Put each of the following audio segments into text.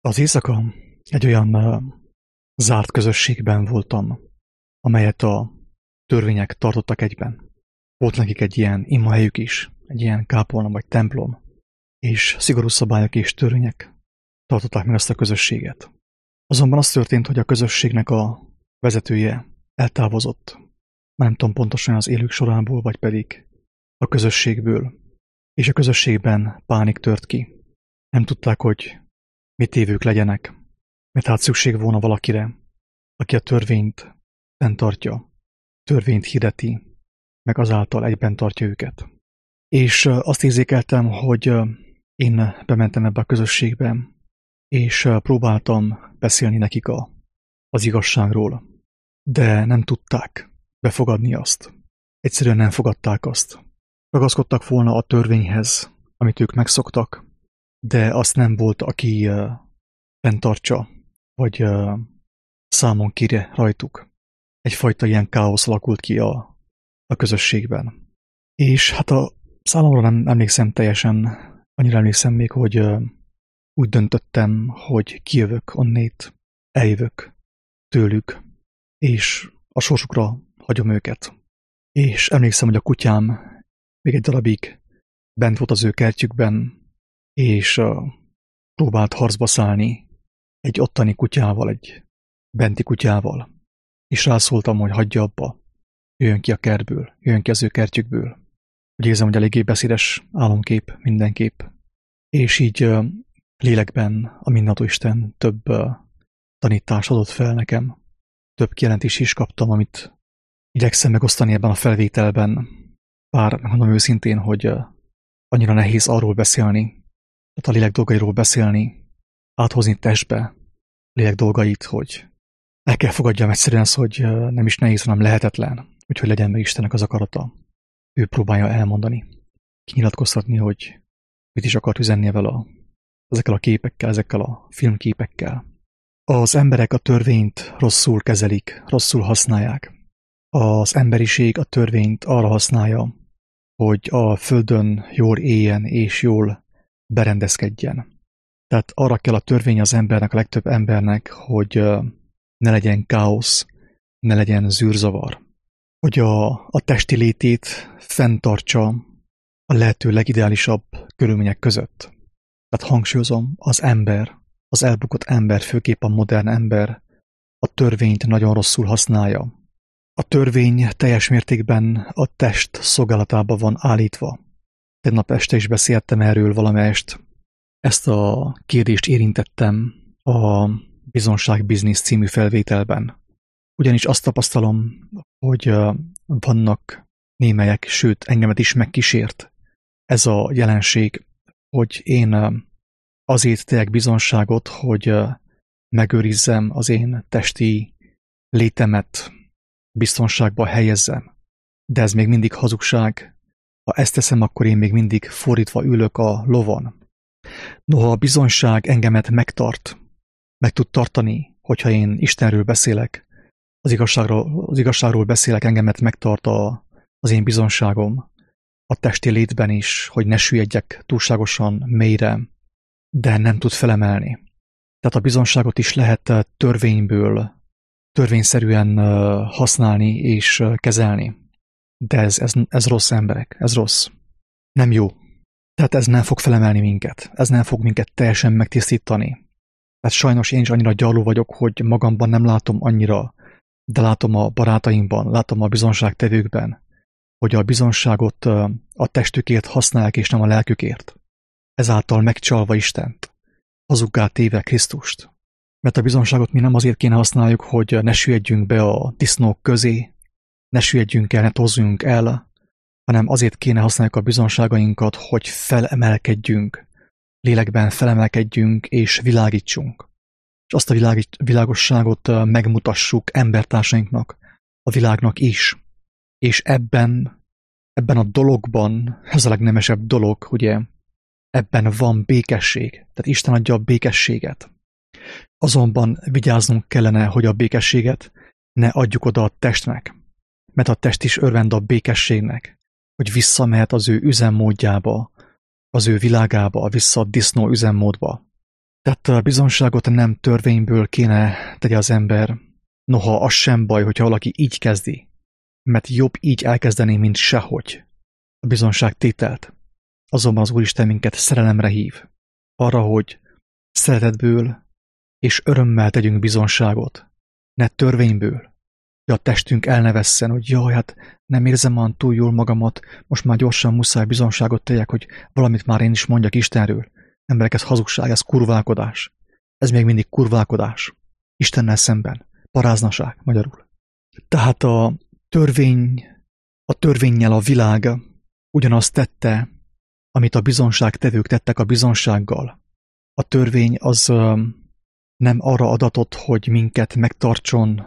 Az éjszaka egy olyan zárt közösségben voltam, amelyet a törvények tartottak egyben. Volt nekik egy ilyen imahelyük is, egy ilyen kápolna vagy templom, és szigorú szabályok és törvények tartották meg azt a közösséget. Azonban az történt, hogy a közösségnek a vezetője eltávozott. Már nem tudom pontosan az élők sorából, vagy pedig a közösségből, és a közösségben pánik tört ki. Nem tudták, hogy mit tévők legyenek, mert hát szükség volna valakire, aki a törvényt fenntartja, törvényt hirdeti, meg azáltal egyben tartja őket. És azt érzékeltem, hogy én bementem ebbe a közösségbe, és próbáltam beszélni nekik az igazságról, de nem tudták befogadni azt. Egyszerűen nem fogadták azt. Ragaszkodtak volna a törvényhez, amit ők megszoktak, de azt nem volt, aki fenntartsa, vagy számon kérje rajtuk. Egyfajta ilyen káosz alakult ki a közösségben. És hát számomra nem emlékszem teljesen, annyira emlékszem még, hogy úgy döntöttem, hogy kijövök onnét, eljövök tőlük, és a sorsukra hagyom őket. És emlékszem, hogy a kutyám még egy darabig bent volt az ő kertjükben, és próbált harcba szállni egy ottani kutyával, egy benti kutyával. És rászóltam, hogy hagyja abba, jöjjön ki a kertből, jöjjön ki az ő kertjükből. Úgy érzem, hogy eléggé beszédes álomkép mindenképp. És így lélekben a mindenható Isten több tanítást adott fel nekem. Több kijelentést is kaptam, amit igyekszem megosztani ebben a felvételben. Bár mondom őszintén, hogy annyira nehéz arról beszélni, tehát a lélek dolgairól beszélni, áthozni testbe lélek dolgait, hogy el kell fogadjam egyszerűen az, hogy nem is nehéz, hanem lehetetlen, úgyhogy legyen meg Istennek az akarata. Ő próbálja elmondani, kinyilatkoztatni, hogy mit is akart üzennie vele ezekkel a képekkel, ezekkel a filmképekkel. Az emberek a törvényt rosszul kezelik, rosszul használják. Az emberiség a törvényt arra használja, hogy a földön jól éljen és jól berendezkedjen. Tehát arra kell a törvény az embernek, a legtöbb embernek, hogy ne legyen káosz, ne legyen zűrzavar. Hogy a testi létét fenntartsa a lehető legideálisabb körülmények között. Tehát hangsúlyozom, az ember, az elbukott ember, főképp a modern ember a törvényt nagyon rosszul használja. A törvény teljes mértékben a test szolgálatába van állítva. Tegnap este is beszéltem erről valamelyest. Ezt a kérdést érintettem a Bizonság Business című felvételben. Ugyanis azt tapasztalom, hogy vannak némelyek, sőt engemet is megkísért ez a jelenség, hogy én azért tegyek bizonságot, hogy megőrizzem az én testi létemet, biztonságba helyezzem. De ez még mindig hazugság. Ha ezt teszem, akkor én még mindig fordítva ülök a lovon. Noha a bizonyság engemet megtart, meg tud tartani, hogyha én Istenről beszélek, az igazságról beszélek, engemet megtart az én bizonságom, a testi létben is, hogy ne süllyedjek túlságosan mélyre, de nem tud felemelni. Tehát a bizonságot is lehet törvényszerűen használni és kezelni. De ez rossz, emberek, ez rossz. Nem jó. Tehát ez nem fog felemelni minket. Ez nem fog minket teljesen megtisztítani. Tehát sajnos én is annyira gyarló vagyok, hogy magamban nem látom annyira, de látom a barátaimban, látom a bizonságtevőkben, hogy a bizonságot a testükért használják, és nem a lelkükért. Ezáltal megcsalva Istent, hazuggá téve Krisztust. Mert a bizonságot mi nem azért kéne használjuk, hogy ne süllyedjünk be a disznók közé, ne süllyedjünk el, ne tozzunk el, hanem azért kéne használjuk a bizonságainkat, hogy felemelkedjünk, lélekben felemelkedjünk és világítsunk. És azt a világosságot megmutassuk embertársainknak, a világnak is. És ebben a dologban, ez a legnemesebb dolog, ugye, ebben van békesség. Tehát Isten adja a békességet. Azonban vigyáznunk kellene, hogy a békességet ne adjuk oda a testnek, mert a test is örvend a békességnek, hogy visszamehet az ő üzemmódjába, az ő világába, vissza a disznó üzemmódba. Tehát a bizonságot nem törvényből kéne tegye az ember, noha az sem baj, hogyha valaki így kezdi, mert jobb így elkezdeni, mint sehogy a bizonságtételt. Azonban az Úristen minket szerelemre hív, arra, hogy szeretetből és örömmel tegyünk bizonságot, ne törvényből, hogy a testünk el ne vesszen, hogy jaj, hát nem érzem olyan túl jól magamat, most már gyorsan muszáj bizonságot tegyek, hogy valamit már én is mondjak Istenről. Emberek, ez hazugság, ez kurválkodás. Ez még mindig kurválkodás. Istennel szemben. Paráznaság, magyarul. Tehát a törvénnyel a világ ugyanazt tette, amit a bizonságtevők tettek a bizonsággal. A törvény az nem arra adatott, hogy minket megtartson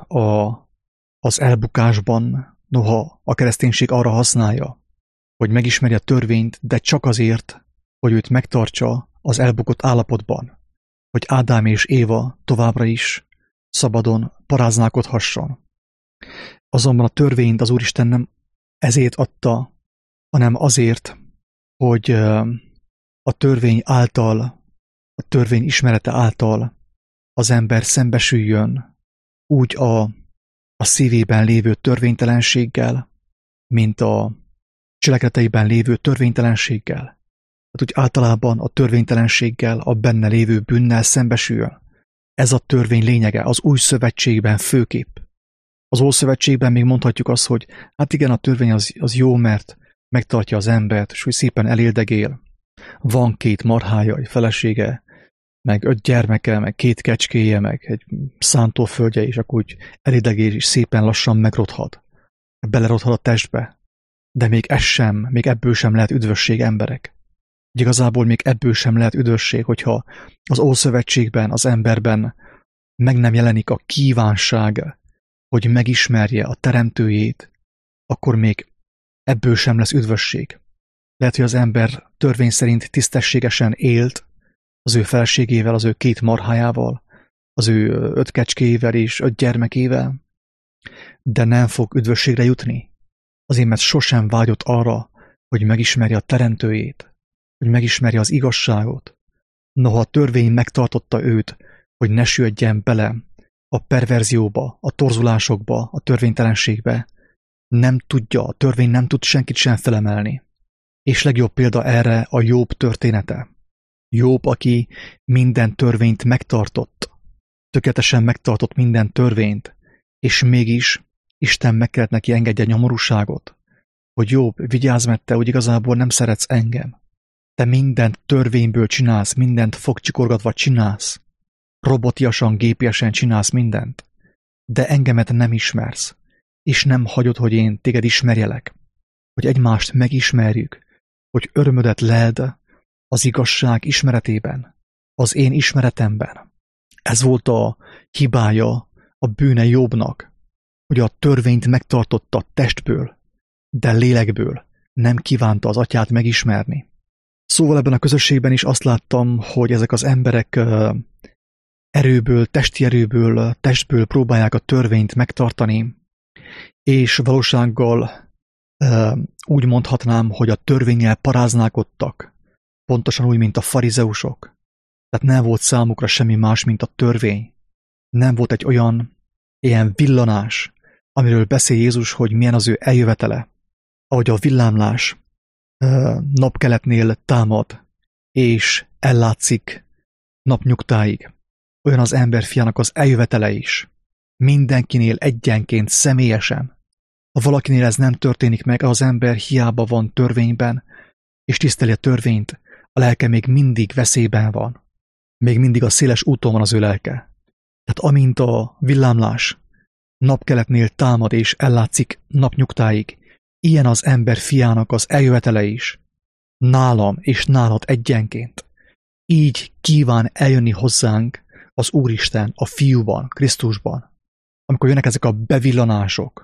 az elbukásban, noha a kereszténység arra használja, hogy megismerje a törvényt, de csak azért, hogy őt megtartsa az elbukott állapotban, hogy Ádám és Éva továbbra is szabadon paráználkodhasson. Azonban a törvényt az Úristen nem ezért adta, hanem azért, hogy a törvény által, a törvény ismerete által az ember szembesüljön úgy a szívében lévő törvénytelenséggel, mint a cselekedeteiben lévő törvénytelenséggel. Tehát úgy általában a törvénytelenséggel, a benne lévő bűnnel szembesüljön. Ez a törvény lényege, az új szövetségben főképp. Az Ószövetségben még mondhatjuk azt, hogy hát igen, a törvény az jó, mert megtartja az embert, és úgy szépen eléldegél. Van 2 marhája, egy felesége, meg 5 gyermeke, meg 2 kecskéje, meg egy szántóföldje, és akkor úgy elédegél, és szépen lassan megrothat. Belerothat a testbe. De még ebből sem lehet üdvösség, emberek. Igazából még ebből sem lehet üdvösség, hogyha az Ószövetségben, az emberben meg nem jelenik a kívánság, hogy megismerje a teremtőjét, akkor még ebből sem lesz üdvösség. Lehet, hogy az ember törvény szerint tisztességesen élt az ő feleségével, az ő 2 marhájával, az ő 5 kecskéjével és 5 gyermekével, de nem fog üdvösségre jutni. Azért, mert sosem vágyott arra, hogy megismerje a teremtőjét, hogy megismerje az igazságot. Noha a törvény megtartotta őt, hogy ne süllyedjen bele a perverzióba, a torzulásokba, a törvénytelenségbe, a törvény nem tud senkit sem felemelni. És legjobb példa erre a Jobb története. Jobb, aki minden törvényt megtartott, tökéletesen megtartott minden törvényt, és mégis Isten meg kellett neki engedje nyomorúságot, hogy Jobb, vigyázz, mert te úgy igazából nem szeretsz engem. Te mindent törvényből csinálsz, mindent fogcsikorgatva csinálsz, robotiasan, gépiesen csinálsz mindent, de engemet nem ismersz, és nem hagyod, hogy én téged ismerjelek, hogy egymást megismerjük, hogy örömödet leld az igazság ismeretében, az én ismeretemben. Ez volt a hibája, a bűne Jobbnak, hogy a törvényt megtartotta testből, de lélekből nem kívánta az atyát megismerni. Szóval ebben a közösségben is azt láttam, hogy ezek az emberek testből próbálják a törvényt megtartani, és valósággal úgy mondhatnám, hogy a törvénnyel paráználkodtak, pontosan úgy, mint a farizeusok. Tehát nem volt számukra semmi más, mint a törvény. Nem volt egy ilyen villanás, amiről beszél Jézus, hogy milyen az ő eljövetele. Ahogy a villámlás napkeletnél támad, és ellátszik napnyugtáig. Olyan az emberfiának az eljövetele is. Mindenkinél egyenként, személyesen. Ha valakinél ez nem történik meg, az ember hiába van törvényben, és tiszteli a törvényt, a lelke még mindig veszélyben van. Még mindig a széles úton van az ő lelke. Tehát amint a villámlás napkeletnél támad és ellátszik napnyugtáig, ilyen az ember fiának az eljövetele is. Nálam és nálad egyenként. Így kíván eljönni hozzánk az Úristen a Fiúban, Krisztusban. Amikor jönnek ezek a bevillanások,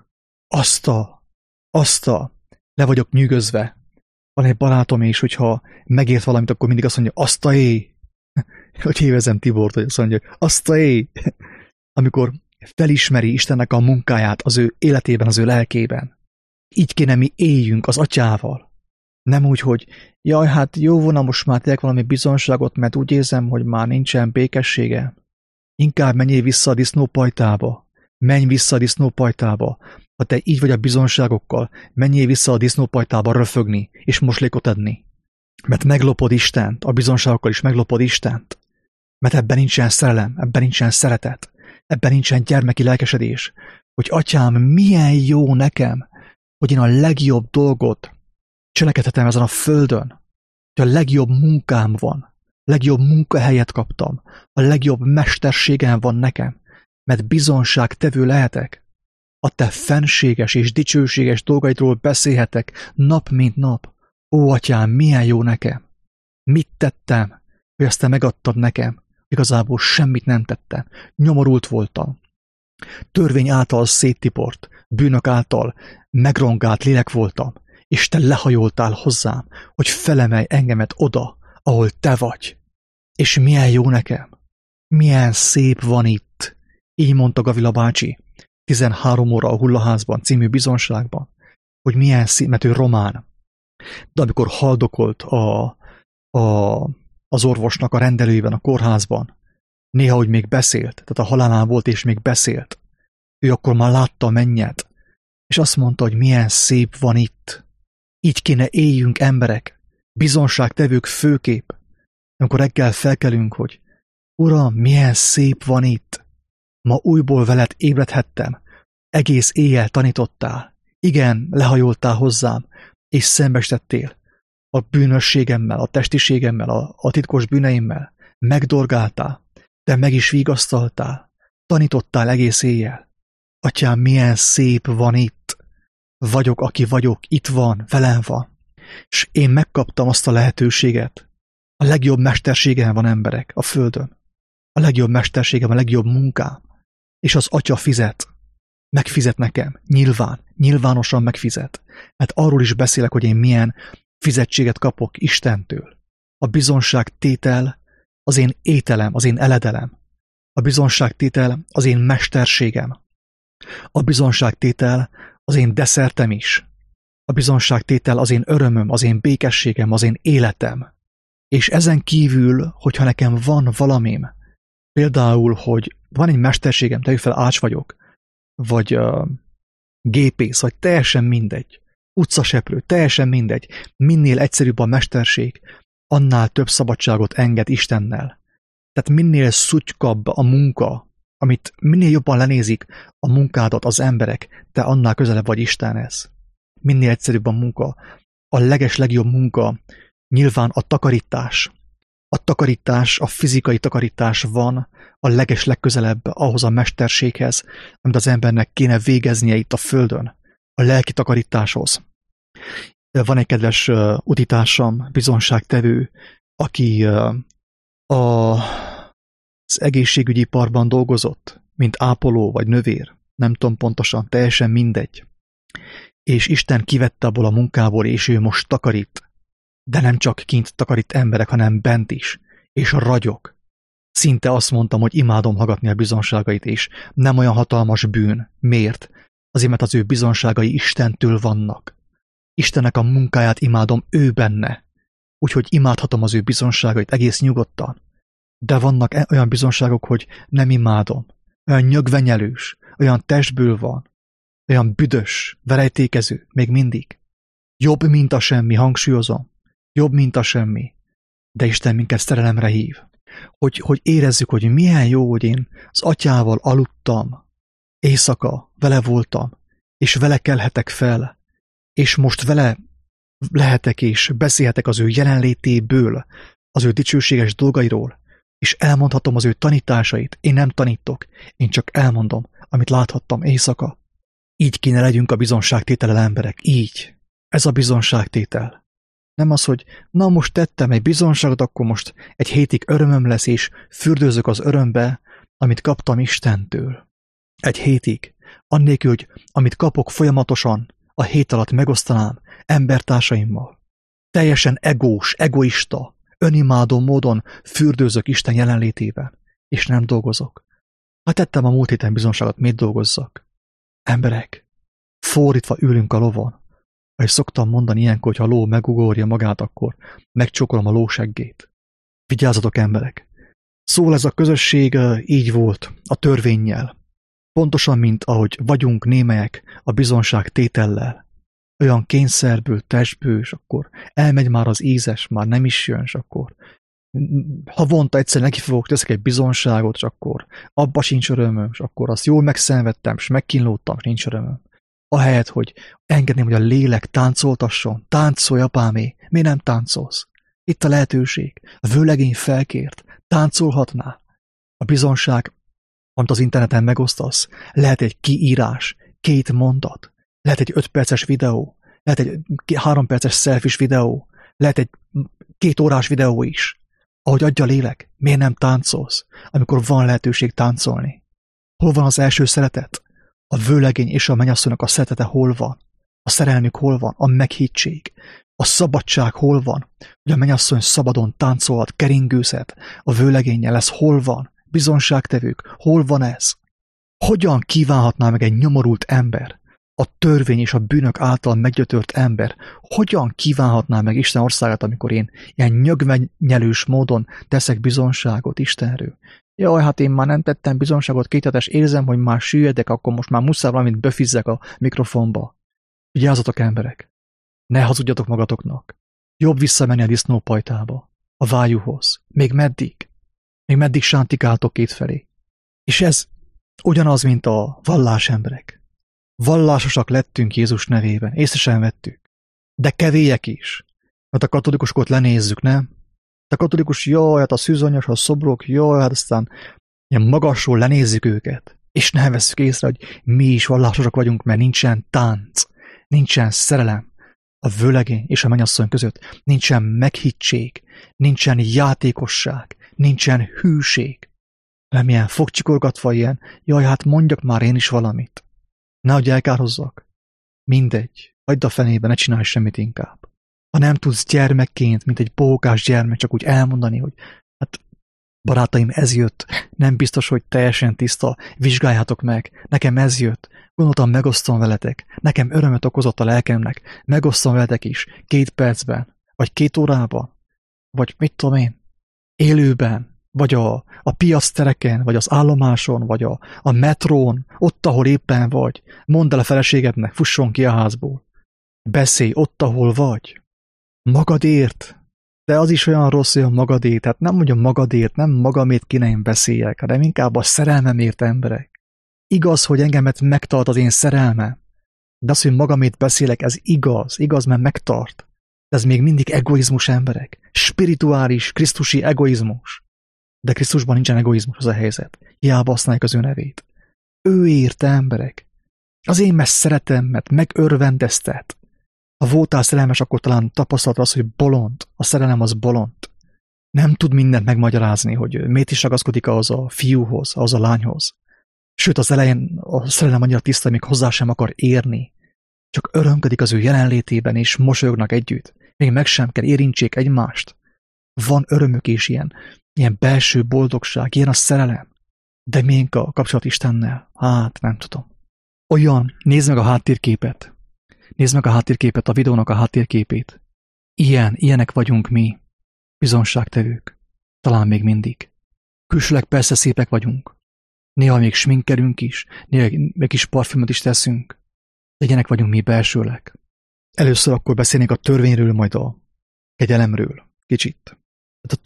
le vagyok nyűgözve. Van egy barátom is, hogyha megért valamit, akkor mindig azt mondja, azt a éj. Hogy évezem Tibort, hogy azt mondja, hogy azt a éj. Amikor felismeri Istennek a munkáját az ő életében, az ő lelkében. Így kéne mi éljünk az atyával. Nem úgy, hogy jaj, hát jó volna most már tényleg valami bizonságot, mert úgy érzem, hogy már nincsen békessége. Inkább menjél vissza a disznópajtába. Menj vissza a disznópajtába. Ha te így vagy a bizonságokkal, menjél vissza a disznópajtába röfögni és moslékot adni. Mert meglopod Istent, a bizonságokkal is meglopod Istent. Mert ebben nincsen szerelem, ebben nincsen szeretet, ebben nincsen gyermeki lelkesedés. Hogy atyám, milyen jó nekem, hogy én a legjobb dolgot cselekedhetem ezen a földön, hogy a legjobb munkám van, a legjobb munkahelyet kaptam, a legjobb mesterségem van nekem, mert bizonságtevő lehetek. A te fenséges és dicsőséges dolgaidról beszélhetek nap mint nap. Ó, atyám, milyen jó nekem! Mit tettem, hogy ezt te megadtad nekem? Igazából semmit nem tettem. Nyomorult voltam. Törvény által széttiport, bűnök által megrongált lélek voltam, és te lehajoltál hozzám, hogy felemelj engemet oda, ahol te vagy. És milyen jó nekem! Milyen szép van itt! Így mondta Gavila bácsi, 13 óra a Hullaházban című bizonságban, hogy milyen szép, mert ő román. De amikor haldokolt az orvosnak a rendelőjében a kórházban, néha, hogy még beszélt, tehát a halálán volt és még beszélt, ő akkor már látta a mennyet, és azt mondta, hogy milyen szép van itt. Így kéne éljünk emberek, bizonságtevők főkép, amikor reggel felkelünk, hogy Uram, milyen szép van itt. Ma újból veled ébredhettem, egész éjjel tanítottál, igen, lehajoltál hozzám, és szembestettél a bűnösségemmel, a testiségemmel, a titkos bűneimmel, megdorgáltál, de meg is vigasztaltál, tanítottál egész éjjel. Atyám, milyen szép van itt. Vagyok, aki vagyok, itt van, velem van. És én megkaptam azt a lehetőséget. A legjobb mesterségem van, emberek, a földön. A legjobb mesterségem, a legjobb munkám. És az atya fizet. Megfizet nekem. Nyilvánosan megfizet. Mert arról is beszélek, hogy én milyen fizetséget kapok Istentől. A bizonságtétel az én ételem, az én eledelem. A bizonságtétel az én mesterségem. A bizonságtétel az én desszertem is. A bizonságtétel az én örömöm, az én békességem, az én életem. És ezen kívül, hogyha nekem van valamim, például, hogy van egy mesterségem, tegyük fel, ács vagyok, vagy gépész, vagy teljesen mindegy, utcaseprő, teljesen mindegy, minél egyszerűbb a mesterség, annál több szabadságot enged Istennel. Tehát minél szutykabb a munka, amit minél jobban lenézik a munkádat az emberek, te annál közelebb vagy Istenhez. Minél egyszerűbb a munka, a legjobb munka, nyilván a takarítás. A takarítás, a fizikai takarítás van a legközelebb ahhoz a mesterséghez, amit az embernek kéne végeznie itt a földön, a lelki takarításhoz. Van egy kedves utitársam, bizonságtevő, aki az egészségügyi iparban dolgozott, mint ápoló vagy növér, nem tudom pontosan, teljesen mindegy. És Isten kivette abból a munkából, és ő most takarít. De nem csak kint takarít emberek, hanem bent is. És ragyog. Szinte azt mondtam, hogy imádom hallgatni a bizonságait, és nem olyan hatalmas bűn. Miért? Azért, mert az ő bizonságai Istentől vannak. Istennek a munkáját imádom ő benne. Úgyhogy imádhatom az ő bizonságait egész nyugodtan. De vannak olyan bizonságok, hogy nem imádom. Olyan nyögvenyelős, olyan testből van, olyan büdös, verejtékező, még mindig. Jobb, mint a semmi, hangsúlyozom. Jobb, mint a semmi. De Isten minket szerelemre hív. Hogy érezzük, hogy milyen jó, hogy én az atyával aludtam, éjszaka vele voltam, és vele kelhetek fel, és most vele lehetek és beszélhetek az ő jelenlétéből, az ő dicsőséges dolgairól, és elmondhatom az ő tanításait. Én nem tanítok, én csak elmondom, amit láthattam éjszaka. Így kéne legyünk a bizonságtétellel emberek, így. Ez a bizonságtétel. Nem az, hogy na most tettem egy bizonságot, akkor most egy hétig örömöm lesz, és fürdőzök az örömbe, amit kaptam Istentől. Egy hétig. Annélkül, hogy amit kapok folyamatosan, a hét alatt megosztanám embertársaimmal. Teljesen egoista, önimádó módon fürdőzök Isten jelenlétében, és nem dolgozok. Hát tettem a múlt héten bizonságot, miért dolgozzak? Emberek, fordítva ülünk a lovon. Ahogy szoktam mondani ilyenkor, hogyha a ló megugorja magát, akkor megcsókolom a lóseggét. Vigyázzatok, emberek! Szóval ez a közösség így volt a törvénnyel. Pontosan, mint ahogy vagyunk némelyek a bizonság tétellel. Olyan kényszerből, testből, és akkor elmegy már az ízes, már nem is jön, és akkor havonta egyszer neki fogok teszek egy bizonságot, és akkor abba sincs örömöm, és akkor azt jól megszenvedtem, és megkínlódtam, és nincs örömöm. Ahelyett, hogy engedném, hogy a lélek táncoltasson, táncolj, apámé, miért nem táncolsz? Itt a lehetőség. A vőlegény felkért, táncolhatnál. A bizonság, amit az interneten megosztasz, lehet egy kiírás, 2 mondat, lehet egy 5 perces videó, lehet egy 3 perces selfies videó, lehet egy 2 órás videó is. Ahogy adja a lélek, miért nem táncolsz, amikor van lehetőség táncolni? Hol van az első szeretet? A vőlegény és a mennyasszonynak a szeretete hol van? A szerelmük hol van? A meghittség. A szabadság hol van? Hogy a mennyasszony szabadon táncolhat, keringőzhet. A vőlegénnyel lesz hol van? Bizonságtevők, hol van ez? Hogyan kívánhatná meg egy nyomorult ember, a törvény és a bűnök által meggyötört ember, hogyan kívánhatná meg Isten országát, amikor én ilyen nyögvenyelős módon teszek bizonságot Istenről? Jaj, hát én már nem tettem bizonságot 2 hetes, érzem, hogy már süllyedek, akkor most már muszáj valamit befizzek a mikrofonba. Vigyázzatok, emberek! Ne hazudjatok magatoknak! Jobb visszamenni a disznópajtába, a vájúhoz. Még meddig? Még meddig sántikáltok kétfelé? És ez ugyanaz, mint a vallás emberek. Vallásosak lettünk Jézus nevében, észre sem vettük. De kevélyek is. Mert a katolikusokat lenézzük, nem? A katolikus, jaj, hát a szűzanyas, a szobrok, jaj, hát aztán ilyen magasról lenézzük őket. És nem vesszük észre, hogy mi is vallásosak vagyunk, mert nincsen tánc, nincsen szerelem a vőlegény és a mennyasszony között, nincsen meghittség, nincsen játékosság, nincsen hűség. Nem ilyen fogcsikorgatva ilyen, jaj, hát mondjak már én is valamit. Nehogy elkárhozzak. Mindegy, hagyd a fenébe, ne csinálj semmit inkább. Ha nem tudsz gyermekként, mint egy bohókás gyermek, csak úgy elmondani, hogy hát barátaim, ez jött, nem biztos, hogy teljesen tiszta, vizsgáljátok meg, nekem ez jött, gondoltam, megosztom veletek, nekem örömet okozott a lelkemnek, megosztom veletek is, 2 percben, vagy 2 órában, vagy mit tudom én, élőben, vagy a piactereken, vagy az állomáson, vagy a metrón, ott, ahol éppen vagy, mondd el a feleségednek, fusson ki a házból. Beszélj ott, ahol vagy. Magadért. De az is olyan rossz, hogy a magadért. Tehát nem mondjam magadért, nem magamért kéne én beszéljek, hanem inkább a szerelmemért, emberek. Igaz, hogy engemet megtart az én szerelmem. De az, hogy magamért beszélek, ez igaz, mert megtart. De ez még mindig egoizmus, emberek. Spirituális, krisztusi egoizmus. De Krisztusban nincsen egoizmus, az a helyzet. Hiába használják az ő nevét. Ő érte, emberek. Az én mert szeretemet megörvendeztet. Ha voltál szerelmes, akkor talán tapasztaltad azt, hogy bolond. A szerelem az bolond. Nem tud mindent megmagyarázni, hogy miért is ragaszkodik ahhoz a fiúhoz, ahhoz a lányhoz. Sőt, az elején a szerelem annyira tiszta, még hozzá sem akar érni. Csak örömködik az ő jelenlétében, és mosolyognak együtt. Még meg sem kell érintsék egymást. Van örömük is ilyen belső boldogság, ilyen a szerelem. De miénk a kapcsolat Istennel? Hát, nem tudom. Olyan, nézd meg a háttérképet. Nézd meg a háttérképet, a videónak a háttérképét. Ilyenek vagyunk mi, bizonságtevők. Talán még mindig. Külsőleg persze szépek vagyunk. Néha még sminkerünk is, néha még kis parfümöt is teszünk. De ilyenek vagyunk mi belsőleg. Először akkor beszélnék a törvényről, majd a kegyelemről. Kicsit. Tehát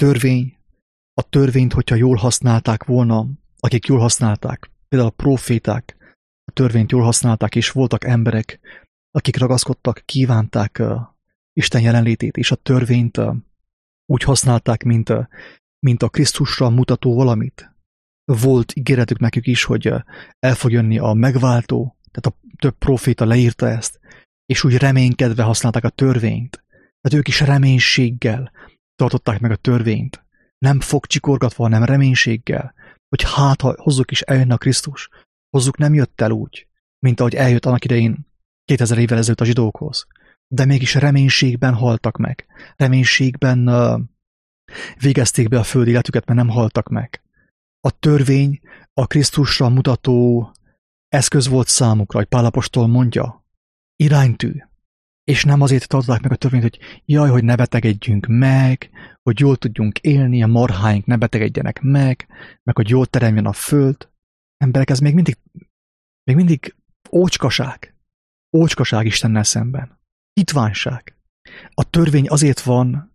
a törvényt, hogyha jól használták volna, akik jól használták, például a proféták, a törvényt jól használták, és voltak emberek, akik ragaszkodtak, kívánták Isten jelenlétét, és a törvényt úgy használták, mint a Krisztusra mutató valamit. Volt ígéretük nekük is, hogy el fog jönni a megváltó, tehát a több proféta leírta ezt, és úgy reménykedve használták a törvényt. Tehát ők is reménységgel tartották meg a törvényt. Nem fogcsikorgatva, hanem reménységgel, hogy hát, ha hozzuk is eljönne a Krisztus, hozzuk nem jött el úgy, mint ahogy eljött annak idején 2000 évvel ezelőtt a zsidókhoz. De mégis reménységben haltak meg. Reménységben végezték be a földi életüket, mert nem haltak meg. A törvény a Krisztusra mutató eszköz volt számukra, hogy Pál apostol mondja, iránytű. És nem azért tartották meg a törvényt, hogy jaj, hogy ne betegedjünk meg, hogy jól tudjunk élni, a marháink ne betegedjenek meg hogy jól teremjen a föld. Emberek, ez még mindig ócskaság. Ócskaság Istennel szemben. Hitványság. A törvény azért van,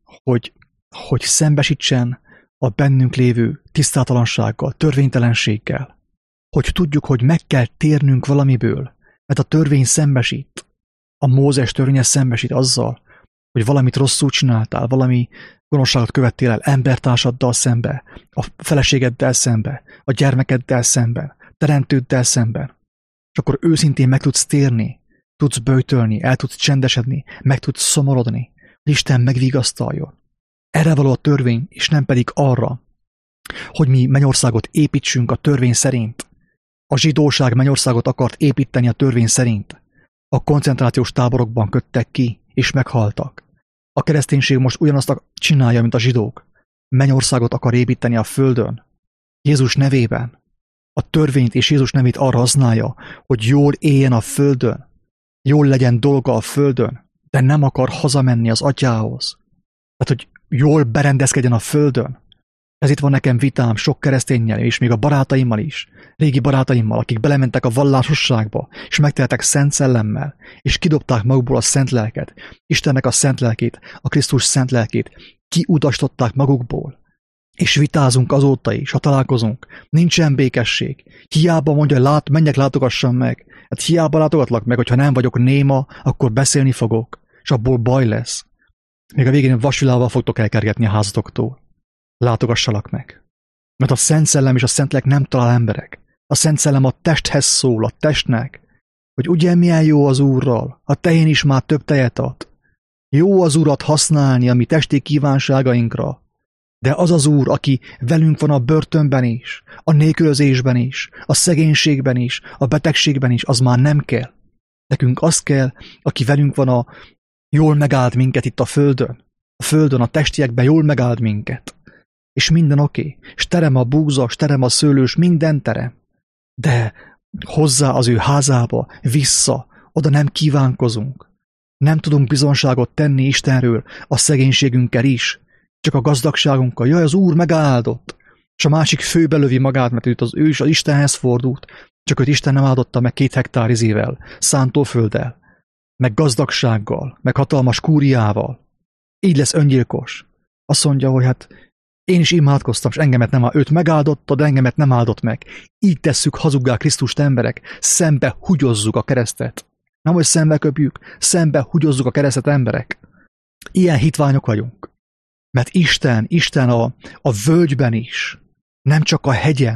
hogy szembesítsen a bennünk lévő tisztátalansággal, törvénytelenséggel. Hogy tudjuk, hogy meg kell térnünk valamiből, mert a törvény szembesít. A Mózes törvénye szembesít azzal, hogy valamit rosszul csináltál, valami gonoszságot követtél el embertársaddal szembe, a feleségeddel szembe, a gyermekeddel szemben, teremtőddel szemben. És akkor őszintén meg tudsz térni, tudsz böjtölni, el tudsz csendesedni, meg tudsz szomorodni, hogy Isten megvigasztaljon. Erre való a törvény, és nem pedig arra, hogy mi mennyországot építsünk a törvény szerint. A zsidóság mennyországot akart építeni a törvény szerint. A koncentrációs táborokban köttek ki, és meghaltak. A kereszténység most ugyanazt csinálja, mint a zsidók. Mennyországot akar építeni a földön. Jézus nevében. A törvényt és Jézus nevét arra használja, hogy jól éljen a földön. Jól legyen dolga a földön, de nem akar hazamenni az atyához. Tehát, hogy jól berendezkedjen a földön. Ez itt van nekem vitám sok kereszténnyel, és még a barátaimmal is, régi barátaimmal, akik belementek a vallásosságba, és megteltek szent szellemmel, és kidobták magukból a szent lelket, Istennek a szent lelkét, a Krisztus szent lelkét, kiutasították magukból. És vitázunk azóta is, ha találkozunk. Nincsen békesség. Hiába mondja, hogy menjek, látogassam meg. Hát hiába látogatlak meg, hogyha nem vagyok néma, akkor beszélni fogok, és abból baj lesz. Még a végén vasvilával fogtok elkergetni a házatoktól. Látogassalak meg. Mert a Szent Szellem és a Szentlélek nem talál emberek. A Szent Szellem a testhez szól, a testnek, hogy ugye milyen jó az Úrral, a tehén is már több tejet ad. Jó az Urat használni a mi testi kívánságainkra, de az az Úr, aki velünk van a börtönben is, a nélkülözésben is, a szegénységben is, a betegségben is, az már nem kell. Nekünk az kell, aki velünk van jól megáld minket itt a földön, a testiekben jól megáld minket. És minden oké. És terem a búzas, terem a szőlős, minden terem. De hozzá az ő házába, vissza, oda nem kívánkozunk. Nem tudunk bizonságot tenni Istenről a szegénységünkkel is, csak a gazdagságunkkal. Jaj, az Úr megáldott. És a másik főbelövi magát, mert ő is az Istenhez fordult, csak őt Isten nem áldotta meg 2 hektár izével, szántófölddel, meg gazdagsággal, meg hatalmas kúriával. Így lesz öngyilkos. Azt mondja, hogy hát én is imádkoztam, és őt megáldotta, de engemet nem áldott meg. Így tesszük hazuggá Krisztust emberek, szembe hugyozzuk a keresztet. Nem, hogy szembe köpjük, szembe hugyozzuk a keresztet emberek. Ilyen hitványok vagyunk. Mert Isten a völgyben is, nem csak a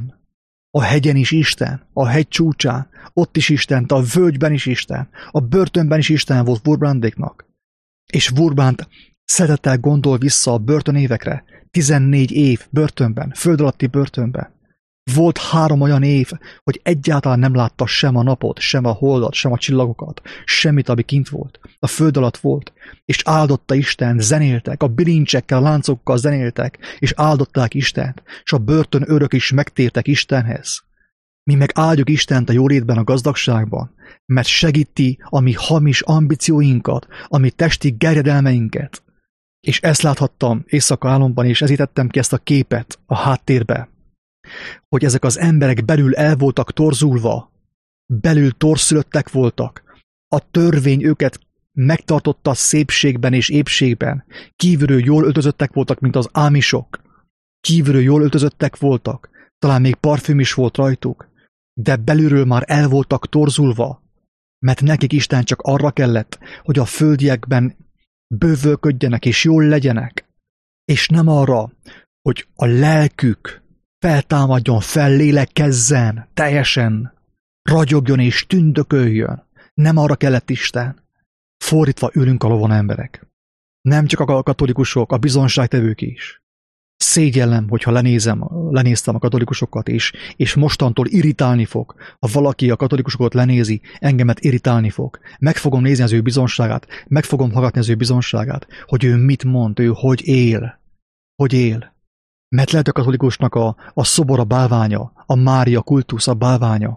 hegyen is Isten, a hegy csúcsán, ott is Isten, a völgyben is Isten, a börtönben is Isten volt Wurmbrandéknak. És Wurmbrand szeretettel gondol vissza a börtönévekre, 14 év börtönben, föld alatti börtönben. Volt 3 olyan év, hogy egyáltalán nem látta sem a napot, sem a holdat, sem a csillagokat, semmit, ami kint volt, a föld alatt volt, és áldotta Isten, zenéltek, a bilincsekkel, a láncokkal zenéltek, és áldották Istent, és a börtön őrök is megtértek Istenhez. Mi meg áldjuk Istent a jólétben, a gazdagságban, mert segíti a mi hamis ambícióinkat, a mi testi gerjedelmeinket. És ezt láthattam éjszaka álomban, és ezítettem ki ezt a képet a háttérbe, hogy ezek az emberek belül el voltak torzulva, belül torszülöttek voltak. A törvény őket megtartotta szépségben és épségben. Kívülről jól öltözöttek voltak, mint az ámisok. Kívülről jól öltözöttek voltak, talán még parfüm is volt rajtuk, de belülről már el voltak torzulva, mert nekik Isten csak arra kellett, hogy a földiekben bővölködjenek és jól legyenek, és nem arra, hogy a lelkük feltámadjon, fellélekezzen, teljesen ragyogjon és tündököljön. Nem arra kellett Isten. Fordítva ülünk a lovon emberek. Nem csak a katolikusok, a bizonságtevők is. Szégyellem, hogyha lenéztem a katolikusokat is, és mostantól irritálni fog. Ha valaki a katolikusokat lenézi, engemet irritálni fog. Meg fogom nézni az ő bizonságát, meg fogom hallgatni az ő bizonságát, hogy ő mit mond, ő hogy él. Hogy él. Mert lehet a katolikusnak a szobor a bálványa, a Mária kultusz a bálványa.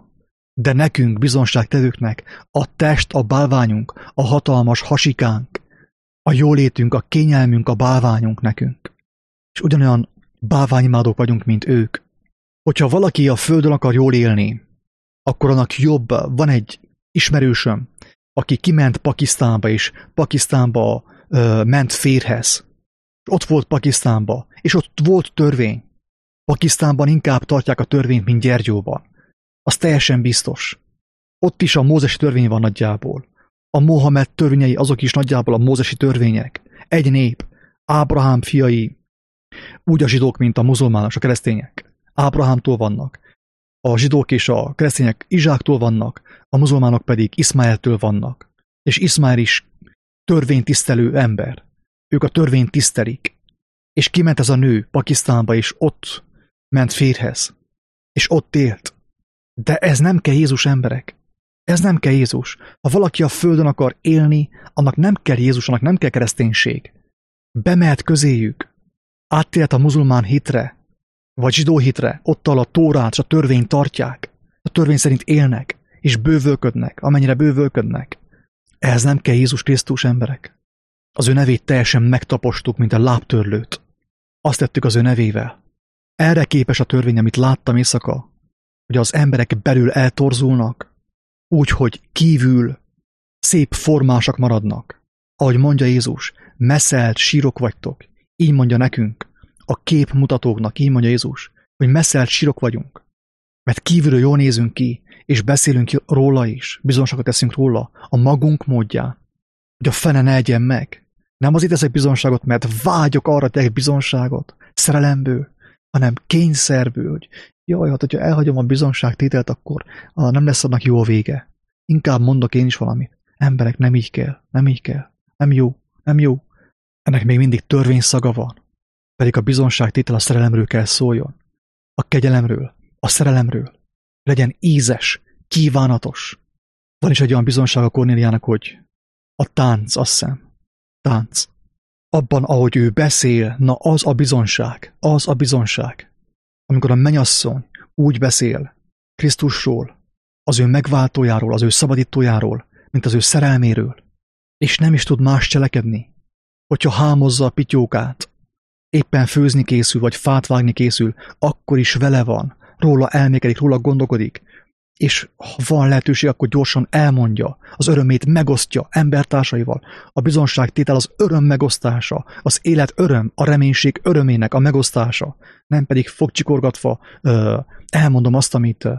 De nekünk, bizonságtevőknek, a test a bálványunk, a hatalmas hasikánk, a jólétünk, a kényelmünk, a bálványunk nekünk. És ugyanolyan bálványimádók vagyunk, mint ők. Hogyha valaki a földön akar jól élni, akkor annak jobb. Van egy ismerősöm, aki kiment Pakisztánba, és Pakisztánba ment férjhez. Ott volt Pakisztánba, és ott volt törvény. Pakisztánban inkább tartják a törvényt, mint Gyergyóban. Az teljesen biztos. Ott is a mózesi törvény van nagyjából. A Mohamed törvényei azok is nagyjából a mózesi törvények. Egy nép, Ábrahám fiai, úgy a zsidók, mint a muzulmánok, a keresztények. Ábrahámtól vannak. A zsidók és a keresztények Izsáktól vannak, a muzulmánok pedig Iszmáeltől vannak. És Iszmáel is törvénytisztelő ember. Ők a törvényt tisztelik. És kiment ez a nő Pakisztánba, és ott ment férjhez. És ott élt. De ez nem kell Jézus, emberek. Ez nem kell Jézus. Ha valaki a földön akar élni, annak nem kell Jézus, annak nem kell kereszténység. Bemehet közéjük. Áttért a muzulmán hitre, vagy zsidó hitre, ott a Tórát és a törvényt tartják. A törvény szerint élnek, és bővölködnek, amennyire bővölködnek. Ehhez nem kell Jézus Krisztus, emberek. Az ő nevét teljesen megtapostuk, mint a lábtörlőt. Azt tettük az ő nevével. Erre képes a törvény, amit láttam éjszaka, hogy az emberek belül eltorzulnak, úgy, hogy kívül szép formásak maradnak. Ahogy mondja Jézus, meszelt sírok vagytok. Így mondja nekünk, a képmutatóknak, így mondja Jézus, hogy meszelt sírok vagyunk. Mert kívülről jól nézünk ki, és beszélünk róla is, bizonságot teszünk róla, a magunk módján, hogy a fene ne egyen meg. Nem azért teszek bizonságot, mert vágyok arra tegyek bizonságot, szerelemből, hanem kényszerből, hogy jaj, hát hogyha elhagyom a bizonságtételt, akkor nem lesz annak jó a vége. Inkább mondok én is valamit. Emberek, nem így kell, nem így kell, nem jó, nem jó. Ennek még mindig törvényszaga van. Pedig a bizonságtétel a szerelemről kell szóljon. A kegyelemről, a szerelemről. Legyen ízes, kívánatos. Van is egy olyan bizonság a Kornéliának, hogy a tánc, azt hiszem. Tánc. Abban, ahogy ő beszél, na az a bizonság, az a bizonság. Amikor a mennyasszony úgy beszél Krisztusról, az ő megváltójáról, az ő szabadítójáról, mint az ő szerelméről, és nem is tud más cselekedni, hogyha hámozza a pityókát, éppen főzni készül, vagy fát vágni készül, akkor is vele van, róla elmékedik, róla gondolkodik, és ha van lehetőség, akkor gyorsan elmondja, az örömét megosztja embertársaival. A bizonságtétel az öröm megosztása, az élet öröm, a reménység örömének a megosztása, nem pedig fogcsikorgatva elmondom azt,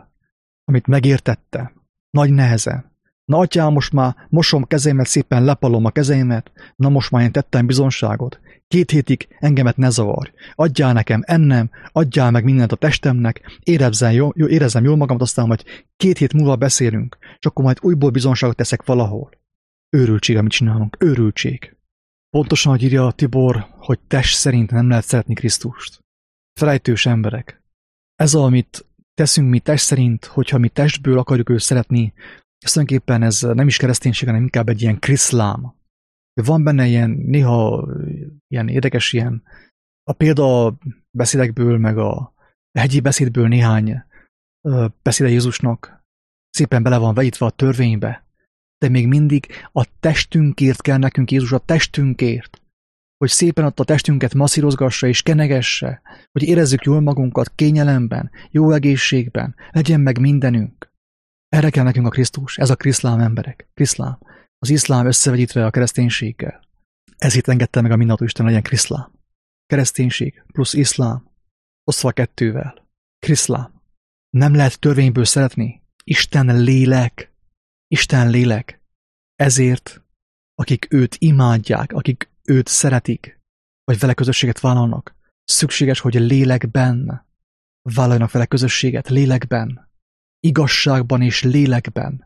amit megértette, nagy nehezen. Na atyám, most már mosom kezeimet, szépen lepalom a kezeimet, na most már én tettem bizonságot. 2 hétig engemet ne zavarj. Adjál nekem ennem, adjál meg mindent a testemnek, érezzem jól magamat, aztán majd 2 hét múlva beszélünk, és akkor majd újból bizonságot teszek valahol. Őrültség, amit csinálunk, őrültség. Pontosan, hogy írja Tibor, hogy test szerint nem lehet szeretni Krisztust. Felejtős emberek. Ez, amit teszünk mi test szerint, hogyha mi testből akarjuk őt szeretni, tulajdonképpen ez nem is kereszténység, hanem inkább egy ilyen kriszlám. Van benne ilyen, néha ilyen érdekes ilyen, a példabeszédekből, meg a hegyi beszédből néhány beszéde Jézusnak szépen bele van vegyítve a törvénybe, de még mindig a testünkért kell nekünk Jézus, a testünkért, hogy szépen ott a testünket masszírozgassa és kenegesse, hogy érezzük jól magunkat kényelemben, jó egészségben, legyen meg mindenünk. Erre kell nekünk a Krisztus, ez a kriszlám, emberek, kriszlám. Az iszlám összevegyítve a kereszténységgel. Ezért engedte meg a mindenható Isten, legyen kriszlám. Kereszténység plusz iszlám, osztva 2-vel. Kriszlám. Nem lehet törvényből szeretni. Isten lélek. Isten lélek. Ezért, akik őt imádják, akik őt szeretik, vagy vele közösséget vállalnak, szükséges, hogy lélekben vállaljanak vele közösséget, lélekben, igazságban és lélekben.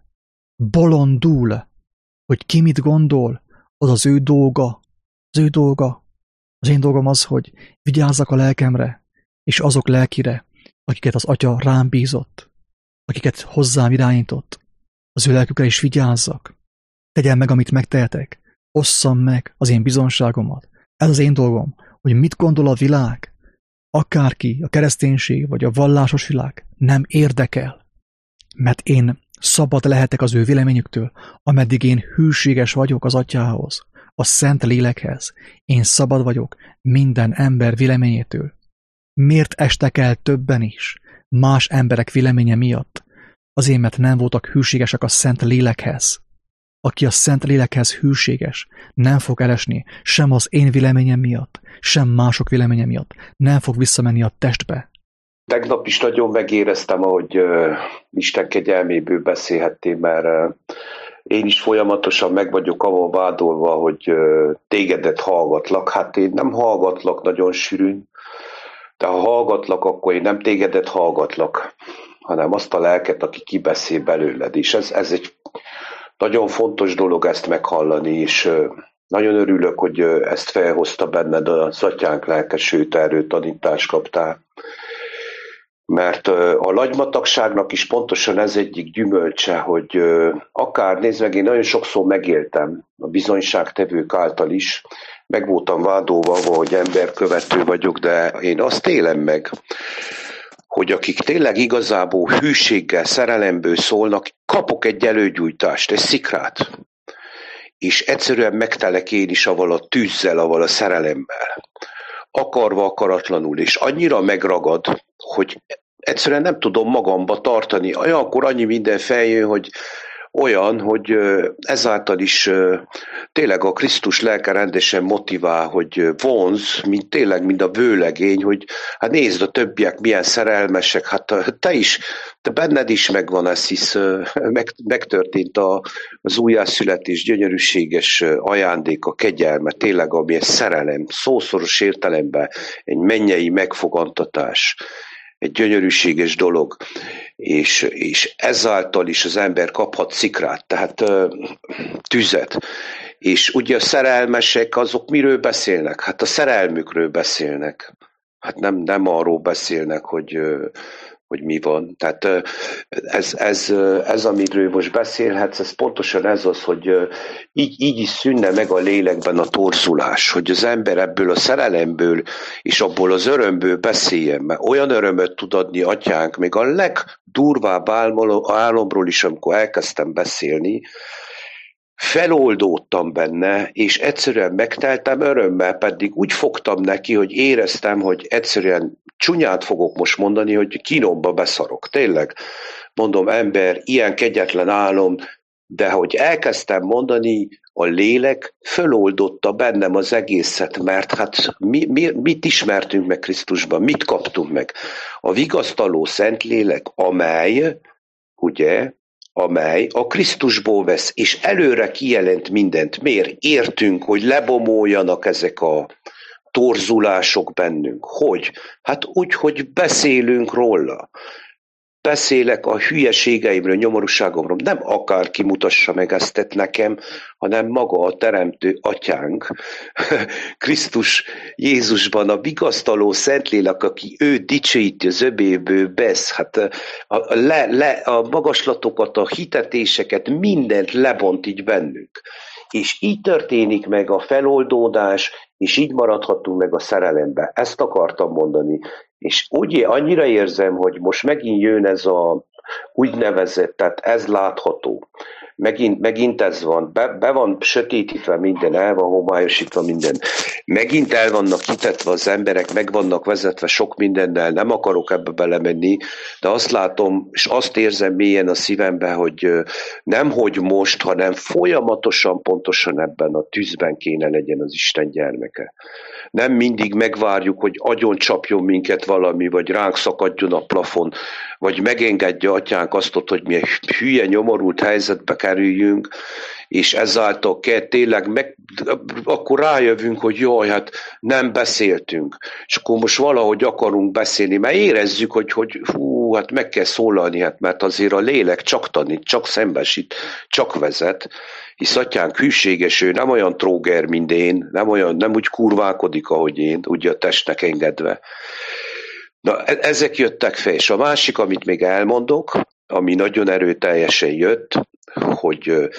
Bolondul, hogy ki mit gondol, az az ő dolga. Az ő dolga. Az én dolgom az, hogy vigyázzak a lelkemre, és azok lelkire, akiket az Atya rám bízott, akiket hozzám irányított. Az ő lelkükre is vigyázzak. Tegyem meg, amit megtehetek. Osszam meg az én bizonságomat. Ez az én dolgom, hogy mit gondol a világ. Akárki, a kereszténység vagy a vallásos világ nem érdekel. mert én szabad lehetek az ő véleményüktől, ameddig én hűséges vagyok az Atyához, a Szent Lélekhez. Én szabad vagyok minden ember véleményétől. Miért estek el többen is? Más emberek véleménye miatt? Azért, mert nem voltak hűségesek a Szent Lélekhez. Aki a Szent Lélekhez hűséges, nem fog elesni sem az én véleményem miatt, sem mások véleménye miatt. Nem fog visszamenni a testbe. Tegnap is nagyon megéreztem, ahogy Isten kegyelméből beszélhettél, mert én is folyamatosan meg vagyok avval vádolva, hogy tégedet hallgatlak. Hát én nem hallgatlak nagyon sűrűn, de ha hallgatlak, akkor én nem tégedet hallgatlak, hanem azt a lelket, aki kibeszél belőled. És ez egy nagyon fontos dolog ezt meghallani, és nagyon örülök, hogy ezt felhozta benned az Atyánk lelke, sőt, erről tanítást kaptál. Mert a lagymatagságnak is pontosan ez egyik gyümölcse, hogy akár, nézd meg, én nagyon sokszor megéltem a bizonyságtevők által is, meg voltam vádolva, hogy emberkövető vagyok, de én azt élem meg, hogy akik tényleg igazából hűséggel, szerelemből szólnak, kapok egy előgyújtást, egy szikrát, és egyszerűen megtelek én is avval a tűzzel, avval a szerelemmel, akarva, akaratlanul, és annyira megragad, hogy egyszerűen nem tudom magamba tartani. Olyankor annyi minden feljön, hogy olyan, hogy ezáltal is tényleg a Krisztus lelke rendesen motivál, hogy vonz, mint a vőlegény, hogy hát nézd a többiek milyen szerelmesek, hát te benned is megvan ez, hisz megtörtént az újjászületés gyönyörűséges ajándék, a kegyelme, tényleg ami egy szerelem, szószoros értelemben egy mennyei megfogantatás. Egy gyönyörűséges dolog, és ezáltal is az ember kaphat szikrát, tehát tüzet. És ugye a szerelmesek azok miről beszélnek? Hát a szerelmükről beszélnek. Hát nem arról beszélnek, hogy mi van. Tehát ez, amiről most beszélhetsz, ez pontosan ez az, hogy így is szűnne meg a lélekben a torzulás, hogy az ember ebből a szerelemből és abból az örömből beszéljen, mert olyan örömöt tud adni Atyánk, még a legdurvább álomról is, amikor elkezdtem beszélni, feloldódtam benne, és egyszerűen megteltem örömmel, pedig úgy fogtam neki, hogy éreztem, hogy egyszerűen csúnyát fogok most mondani, hogy kínomba beszarok. Tényleg, mondom, ember, ilyen kegyetlen álom, de hogy elkezdtem mondani, a lélek föloldotta bennem az egészet, mert hát mit ismertünk meg Krisztusban, mit kaptunk meg? A vigasztaló Szentlélek, amely a Krisztusból vesz, és előre kijelent mindent. Miért? Értünk, hogy lebomoljanak ezek a torzulások bennünk. Hogy? Hát úgy, hogy beszélünk róla. Beszélek a hülyeségeimről, nyomorúságomról. Nem akárki mutassa meg ezt nekem, hanem maga a Teremtő Atyánk, Krisztus Jézusban a vigasztaló Szentlélek, aki ő dicsőíti az öbéből besz, hát a magaslatokat, a hitetéseket, mindent lebont így bennünk. És így történik meg a feloldódás, és így maradhatunk meg a szerelembe. Ezt akartam mondani. És úgy annyira érzem, hogy most megint jön ez a úgynevezett, tehát ez látható. Megint ez van, be van sötétítve minden, el van homályosítva minden. Megint el vannak hitetve az emberek, meg vannak vezetve sok mindennel, nem akarok ebbe belemenni, de azt látom, és azt érzem mélyen a szívemben, hogy nem hogy most, hanem folyamatosan, pontosan ebben a tűzben kéne legyen az Isten gyermeke. Nem mindig megvárjuk, hogy agyon csapjon minket valami, vagy ránk szakadjon a plafon, vagy megengedje Atyánk azt, hogy mi egy hülye, nyomorult helyzetbe kerüljünk, és ezáltal tényleg akkor rájövünk, hogy jaj, hát nem beszéltünk. És akkor most valahogy akarunk beszélni, mert érezzük, hogy hú, hát meg kell szólalni, hát mert azért a lélek csak tanít, csak szembesít, csak vezet, hisz Atyánk hűséges, ő nem olyan tróger, mint én, nem úgy kurválkodik, ahogy én, ugye a testnek engedve. Na, ezek jöttek fel, és a másik, amit még elmondok, ami nagyon erőteljesen jött, hogy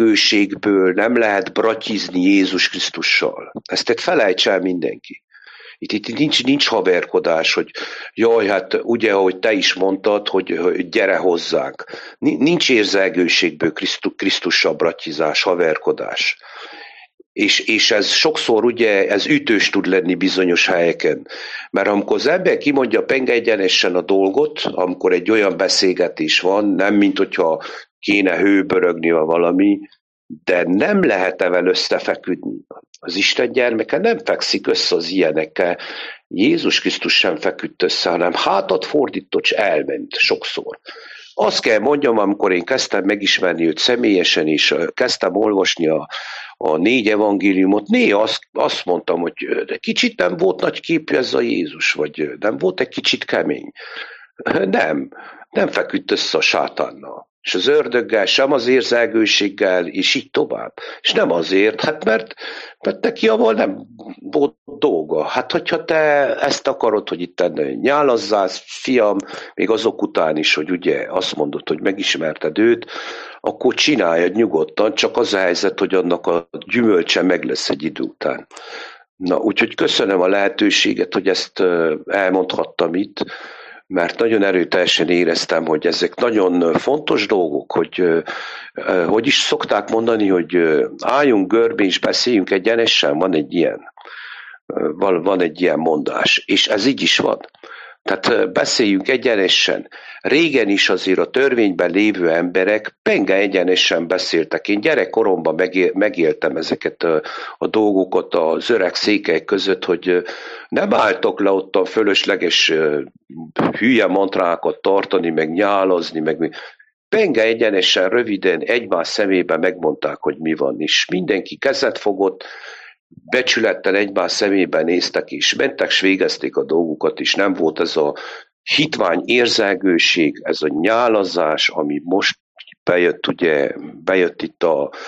érzelgőségből nem lehet bratyizni Jézus Krisztussal. Ezt felejts el mindenki. Itt nincs haverkodás, hogy jaj, hát ugye, ahogy te is mondtad, hogy gyere hozzánk. Nincs érzelgőségből Krisztussal brattyizás, haverkodás. És ez sokszor ugye, ez ütős tud lenni bizonyos helyeken. Mert amikor az ember kimondja penge egyenesen a dolgot, amikor egy olyan beszélgetés van, nem mint hogyha kéne hőbörögni vagy valami, de nem lehet evel összefeküdni. Az Isten gyermeke nem fekszik össze az ilyenekkel. Jézus Krisztus sem feküdt össze, hanem hátat fordított, és elment sokszor. Azt kell mondjam, amikor én kezdtem megismerni őt személyesen, és kezdtem olvasni a 4 evangéliumot, azt mondtam, hogy kicsit nem volt nagy képű ez a Jézus, vagy nem volt egy kicsit kemény. Nem feküdt össze a sátánnal. És az ördöggel, sem az érzelgőséggel, és így tovább. És nem azért, mert neki avval nem volt dolga. Hát, hogyha te ezt akarod, hogy itt nyálazzál, fiam, még azok után is, hogy ugye azt mondod, hogy megismerted őt, akkor csináljad nyugodtan, csak az a helyzet, hogy annak a gyümölcse meg lesz egy idő után. Na, úgyhogy köszönöm a lehetőséget, hogy ezt elmondhattam itt, mert nagyon erőteljesen éreztem, hogy ezek nagyon fontos dolgok, hogy is szokták mondani, hogy álljunk görbe és beszéljünk egyenesen, van egy ilyen mondás, és ez így is van. Tehát beszéljünk egyenesen. Régen is azért a törvényben lévő emberek penge egyenesen beszéltek. Én gyerekkoromban megéltem ezeket a dolgokat az öreg székely között, hogy nem álltok le ott a fölösleges hülye mantrákat tartani, meg nyálazni, meg penge egyenesen, röviden egymás szemébe megmondták, hogy mi van. És mindenki kezet fogott, becsülettel egymás szemében néztek, és mentek, s végezték a dolgukat, és nem volt ez a hitvány érzelgőség, ez a nyálazás, ami most bejött itt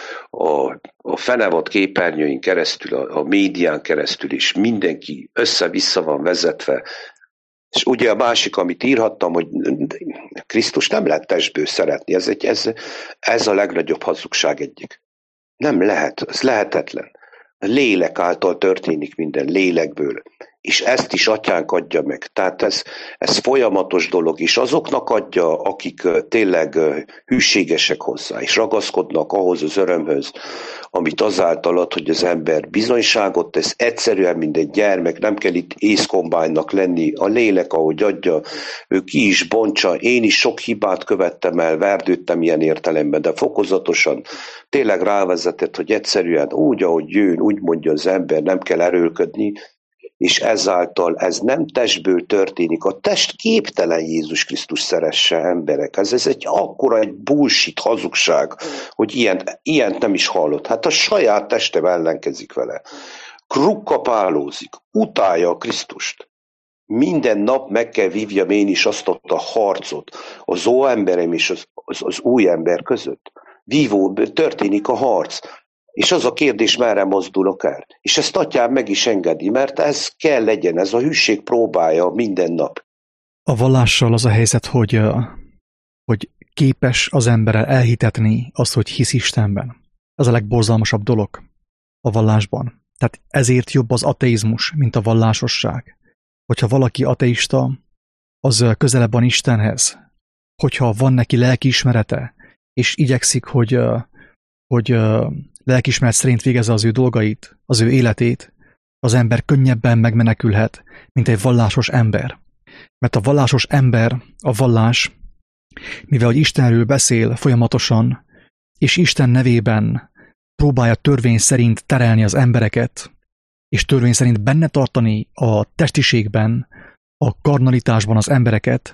a fenevad képernyőin keresztül, a médián keresztül, és mindenki össze-vissza van vezetve. És ugye a másik, amit írhattam, hogy Krisztus nem lehet testből szeretni, ez a legnagyobb hazugság egyik. Nem lehet, ez lehetetlen. A lélek által történik minden, lélekből. És ezt is atyánk adja meg. Tehát ez folyamatos dolog, és azoknak adja, akik tényleg hűségesek hozzá, és ragaszkodnak ahhoz az örömhöz, amit azáltal ad, hogy az ember bizonyságot tesz, egyszerűen, mint egy gyermek, nem kell itt észkombánynak lenni, a lélek, ahogy adja, ő ki is bontsa, én is sok hibát követtem el, verdődtem ilyen értelemben, de fokozatosan tényleg rávezetett, hogy egyszerűen úgy, ahogy jön, úgy mondja az ember, nem kell erőlködni, és ezáltal ez nem testből történik. A test képtelen Jézus Krisztus szeresse emberek. Ez egy bullshit, hazugság, hogy ilyent nem is hallott. Hát a saját testem ellenkezik vele. Krukkapálózik, utálja a Krisztust. Minden nap meg kell vívjam én is azt ott a harcot az óemberem és az új ember között. Történik a harc. És az a kérdés, merre mozdulok el. És ezt atyám meg is engedi, mert ez kell legyen, ez a hűség próbája minden nap. A vallással az a helyzet, hogy képes az emberrel elhitetni azt, hogy hisz Istenben. Ez a legborzalmasabb dolog a vallásban. Tehát ezért jobb az ateizmus, mint a vallásosság. Hogyha valaki ateista, az közelebb van Istenhez. Hogyha van neki lelkiismerete, és igyekszik, hogy lelkiismeret szerint végezze az ő dolgait, az ő életét, az ember könnyebben megmenekülhet, mint egy vallásos ember. Mert a vallásos ember, a vallás, mivel hogy Istenről beszél folyamatosan, és Isten nevében próbálja törvény szerint terelni az embereket, és törvény szerint benne tartani a testiségben, a karnalitásban az embereket,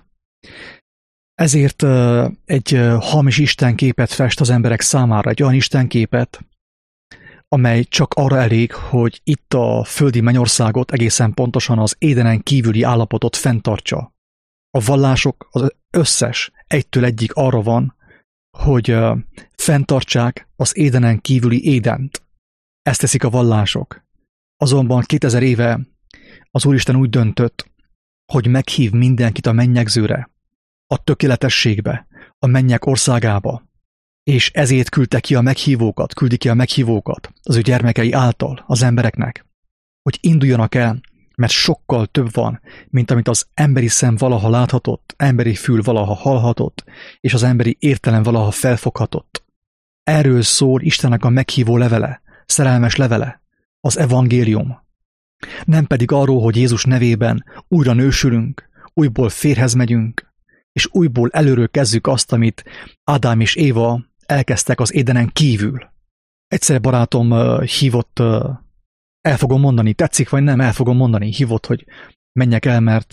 ezért egy hamis istenképet fest az emberek számára, egy olyan istenképet, amely csak arra elég, hogy itt a földi mennyországot, egészen pontosan az édenen kívüli állapotot fenntartsa. A vallások az összes egytől egyig arra van, hogy fenntartsák az édenen kívüli édent. Ezt teszik a vallások. Azonban 2000 éve az Úristen úgy döntött, hogy meghív mindenkit a mennyegzőre, a tökéletességbe, a mennyek országába, és ezért küldi ki a meghívókat az ő gyermekei által az embereknek, hogy induljanak el Mert sokkal több van, mint amit az emberi szem valaha láthatott, emberi fül valaha hallhatott, és az emberi értelem valaha felfoghatott. Erről szól Istennek a meghívó levele, szerelmes levele, az evangélium. Nem pedig arról, hogy Jézus nevében újra nősülünk, újból férhez megyünk, és újból előről kezdjük azt, amit Ádám és Éva elkezdtek az Édenen kívül. Egyszer barátom hívott, el fogom mondani, tetszik vagy nem, el fogom mondani, hívott, hogy menjek el, mert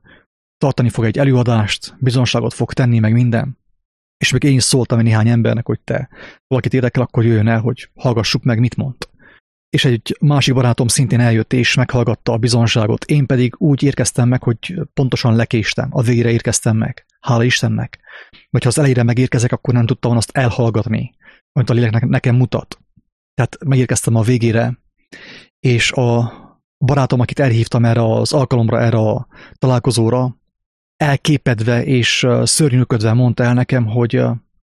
tartani fog egy előadást, bizonságot fog tenni, meg minden. És még én is szóltam néhány embernek, hogy te valakit érdekel, akkor jöjjön el, hogy hallgassuk meg, mit mond. És egy másik barátom szintén eljött és meghallgatta a bizonságot. Én pedig úgy érkeztem meg, hogy pontosan lekéstem, a végére érkeztem meg. Hála Istennek. Vagy ha az elejére megérkezek, akkor nem tudtam azt elhallgatni, amit a lélek nekem mutat. Tehát megérkeztem a végére, és a barátom, akit elhívtam erre az alkalomra, erre a találkozóra, elképedve és szörnyűködve mondta el nekem, hogy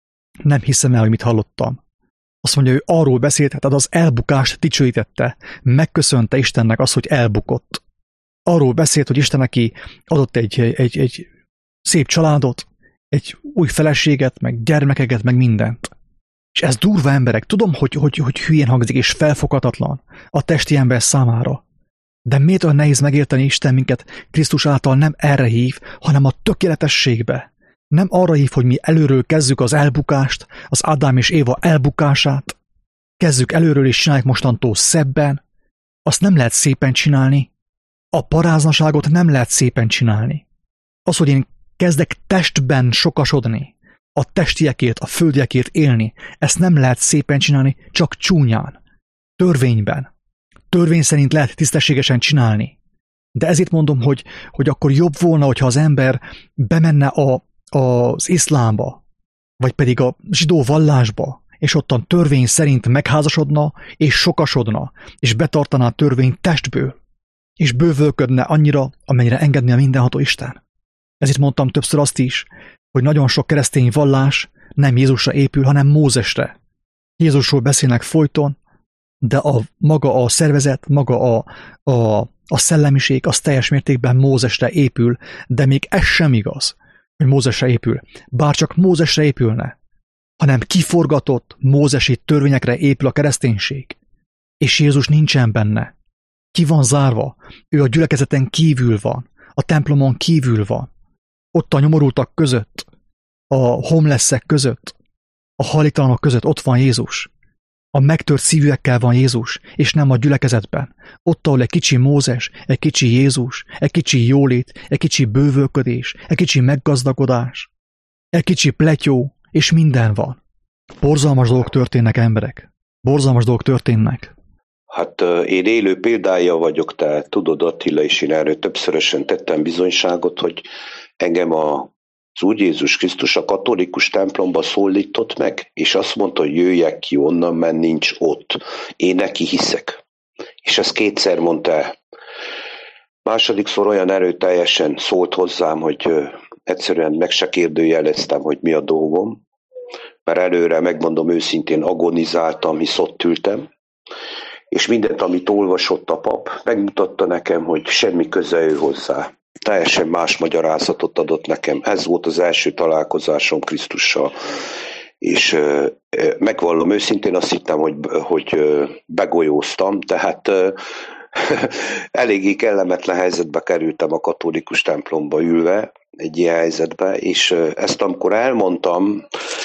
nem hiszem el, hogy mit hallottam. Azt mondja, ő arról beszélt, tehát az elbukást dicsőítette, megköszönte Istennek azt, hogy elbukott. Arról beszélt, hogy Isten neki adott egy szép családot, egy új feleséget, meg gyermekeket, meg mindent. És ez durva emberek, tudom, hogy hülyén hangzik és felfoghatatlan a testi ember számára. De miért olyan nehéz megérteni Isten minket Krisztus által nem erre hív, hanem a tökéletességbe. Nem arra hív, hogy mi előről kezdjük az elbukást, az Ádám és Éva elbukását. Kezdjük előről és csináljuk mostantól szebben. Azt nem lehet szépen csinálni. A paráznaságot nem lehet szépen csinálni. Az, hogy én kezdek testben sokasodni, a testiekért, a földiekért élni, ezt nem lehet szépen csinálni, csak csúnyán. Törvényben. Törvény szerint lehet tisztességesen csinálni. De ezért mondom, hogy akkor jobb volna, hogyha az ember bemenne az iszlámba, vagy pedig a zsidó vallásba, és ottan törvény szerint megházasodna, és sokasodna, és betartaná a törvényt testből, és bővölködne annyira, amennyire engedni a mindenható Isten. Ezért mondtam többször azt is, hogy nagyon sok keresztény vallás nem Jézusra épül, hanem Mózesre. Jézusról beszélnek folyton, de maga a szervezet, maga a szellemiség az teljes mértékben Mózesre épül, de még ez sem igaz, hogy Mózesre épül. Bár csak Mózesre épülne, hanem kiforgatott mózesi törvényekre épül a kereszténység. És Jézus nincsen benne. Ki van zárva? Ő a gyülekezeten kívül van, a templomon kívül van. Ott a nyomorultak között, a homelessek között, a hajléktalanok között ott van Jézus. A megtört szívűekkel van Jézus, és nem a gyülekezetben. Ott, ahol egy kicsi Mózes, egy kicsi Jézus, egy kicsi jólét, egy kicsi bővölködés, egy kicsi meggazdagodás, egy kicsi pletyó, és minden van. Borzalmas dolgok történnek, emberek. Borzalmas dolgok történnek. Hát én élő példája vagyok, te tudod, Attila, és én erről többszörösen tettem bizonyságot, hogy engem az Úr Jézus Krisztus a katolikus templomba szólított meg, és azt mondta, hogy jöjjek ki onnan, mert nincs ott. Én neki hiszek. És ezt kétszer mondta el. Másodikszor olyan erőteljesen szólt hozzám, hogy egyszerűen meg se kérdőjeleztem, hogy mi a dolgom, mert előre, megmondom őszintén, agonizáltam, hisz ott ültem, és mindent, amit olvasott a pap, megmutatta nekem, hogy semmi köze ő hozzá. Teljesen más magyarázatot adott nekem. Ez volt az első találkozásom Krisztussal. És megvallom őszintén, azt hittem, hogy begolyóztam, tehát eléggé kellemetlen helyzetbe kerültem a katolikus templomba ülve, egy ilyen helyzetbe, és ezt amikor elmondtam,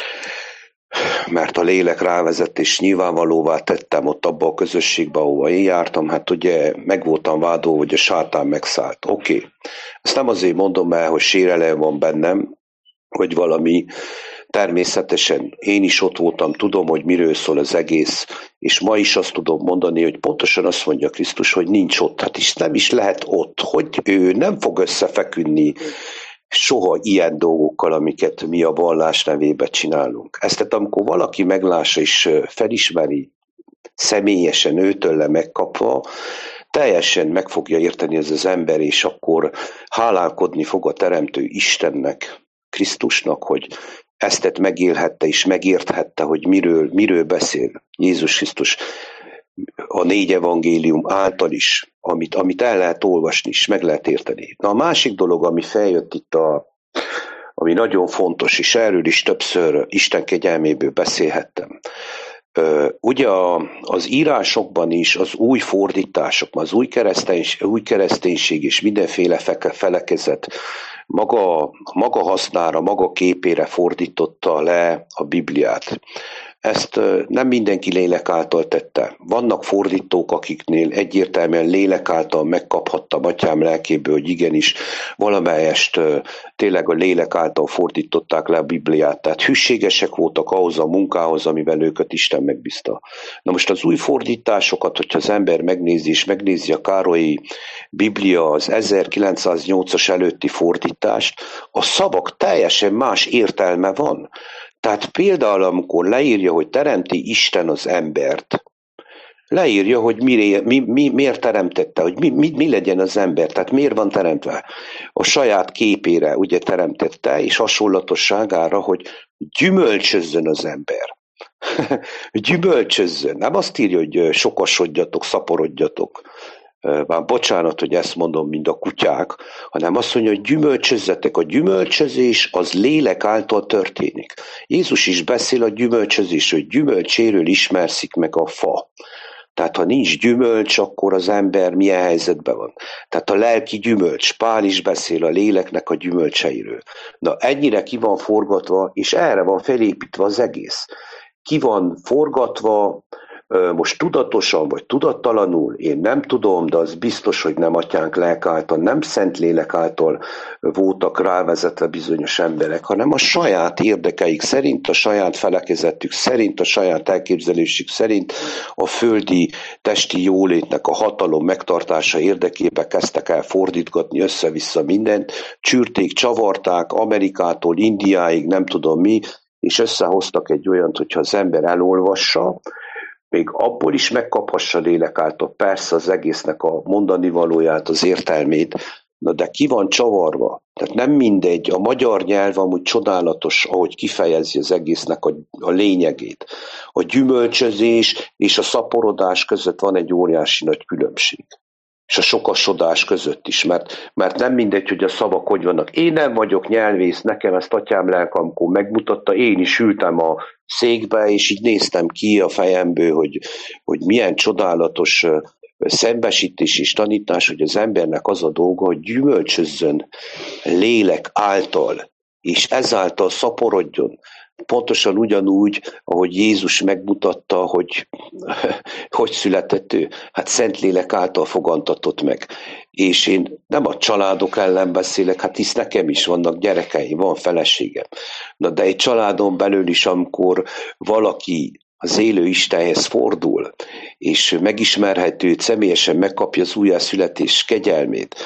mert a lélek rávezett, és nyilvánvalóvá tettem ott abba a közösségbe, ahova én jártam, hát ugye meg voltam vádolva, hogy a sátán megszállt. Oké. Ezt nem azért mondom el, hogy sérelem van bennem, hogy valami természetesen én is ott voltam, tudom, hogy miről szól az egész, és ma is azt tudom mondani, hogy pontosan azt mondja Krisztus, hogy nincs ott, hát is nem is lehet ott, hogy ő nem fog összefeküdni soha ilyen dolgokkal, amiket mi a vallás nevébe csinálunk. Ezt tehát amikor valaki meglássa és felismeri személyesen őtőle megkapva, teljesen meg fogja érteni ez az ember, és akkor hálálkodni fog a Teremtő Istennek, Krisztusnak, hogy ezt megélhette és megérthette, hogy miről beszél Jézus Krisztus. a 4 evangélium által is, amit el lehet olvasni is, meg lehet érteni. Na a másik dolog, ami feljött itt, ami nagyon fontos, és erről is többször Isten kegyelméből beszélhettem. Ugye az írásokban is az új fordítások, az új kereszténység és mindenféle felekezet maga hasznára, maga képére fordította le a Bibliát. Ezt nem mindenki lélek által tette. Vannak fordítók, akiknél egyértelműen lélek által megkaphattam atyám lelkéből, hogy igenis valamelyest tényleg a lélek által fordították le a Bibliát. Tehát hűségesek voltak ahhoz a munkához, amivel őket Isten megbízta. Na most az új fordításokat, hogyha az ember megnézi, és megnézi a Károlyi Biblia, az 1908-as előtti fordítást, a szavak teljesen más értelme van. Tehát például, amikor leírja, hogy teremti Isten az embert, leírja, hogy miért teremtette, hogy mi legyen az ember, tehát miért van teremtve. A saját képére ugye teremtette, és hasonlatosságára, hogy gyümölcsözzön az ember. Gyümölcsözzön. Nem azt írja, hogy sokasodjatok, szaporodjatok. Már bocsánat, hogy ezt mondom, mint a kutyák, hanem azt mondja, hogy gyümölcsözzetek. A gyümölcsözés az lélek által történik. Jézus is beszél a gyümölcsözés, hogy gyümölcséről ismerszik meg a fa. Tehát ha nincs gyümölcs, akkor az ember milyen helyzetben van. Tehát a lelki gyümölcs, Pál is beszél a léleknek a gyümölcseiről. Na ennyire ki van forgatva, és erre van felépítve az egész. Ki van forgatva, most tudatosan vagy tudattalanul, én nem tudom, de az biztos, hogy nem atyánk lelk által, nem szent lélek által voltak rávezetve bizonyos emberek, hanem a saját érdekeik szerint, a saját felekezetük szerint, a saját elképzelésük szerint a földi testi jólétnek a hatalom megtartása érdekében kezdtek el fordítgatni össze-vissza mindent, csűrték, csavarták Amerikától Indiáig, nem tudom mi, és összehoztak egy olyant, hogyha az ember elolvassa, még abból is megkaphassa lélek által persze az egésznek a mondani valóját, az értelmét, na de ki van csavarva. Tehát nem mindegy, a magyar nyelv amúgy csodálatos, ahogy kifejezi az egésznek a lényegét. A gyümölcsözés és a szaporodás között van egy óriási nagy különbség. És a sokasodás között is, mert nem mindegy, hogy a szavak hogy vannak. Én nem vagyok nyelvész, nekem ezt atyám lelke, amikor megmutatta, én is ültem a székbe, és így néztem ki a fejemből, hogy milyen csodálatos szembesítés és tanítás, hogy az embernek az a dolga, hogy gyümölcsözzön lélek által, és ezáltal szaporodjon. Pontosan ugyanúgy, ahogy Jézus megmutatta, hogy született ő. Hát Szentlélek által fogantatott meg. És én nem a családok ellen beszélek, hát hisz nekem is vannak gyerekeim, van feleségem. Na de egy családon belül is, amikor valaki az élő Istenhez fordul, és megismerhető, személyesen megkapja az újjászületés kegyelmét,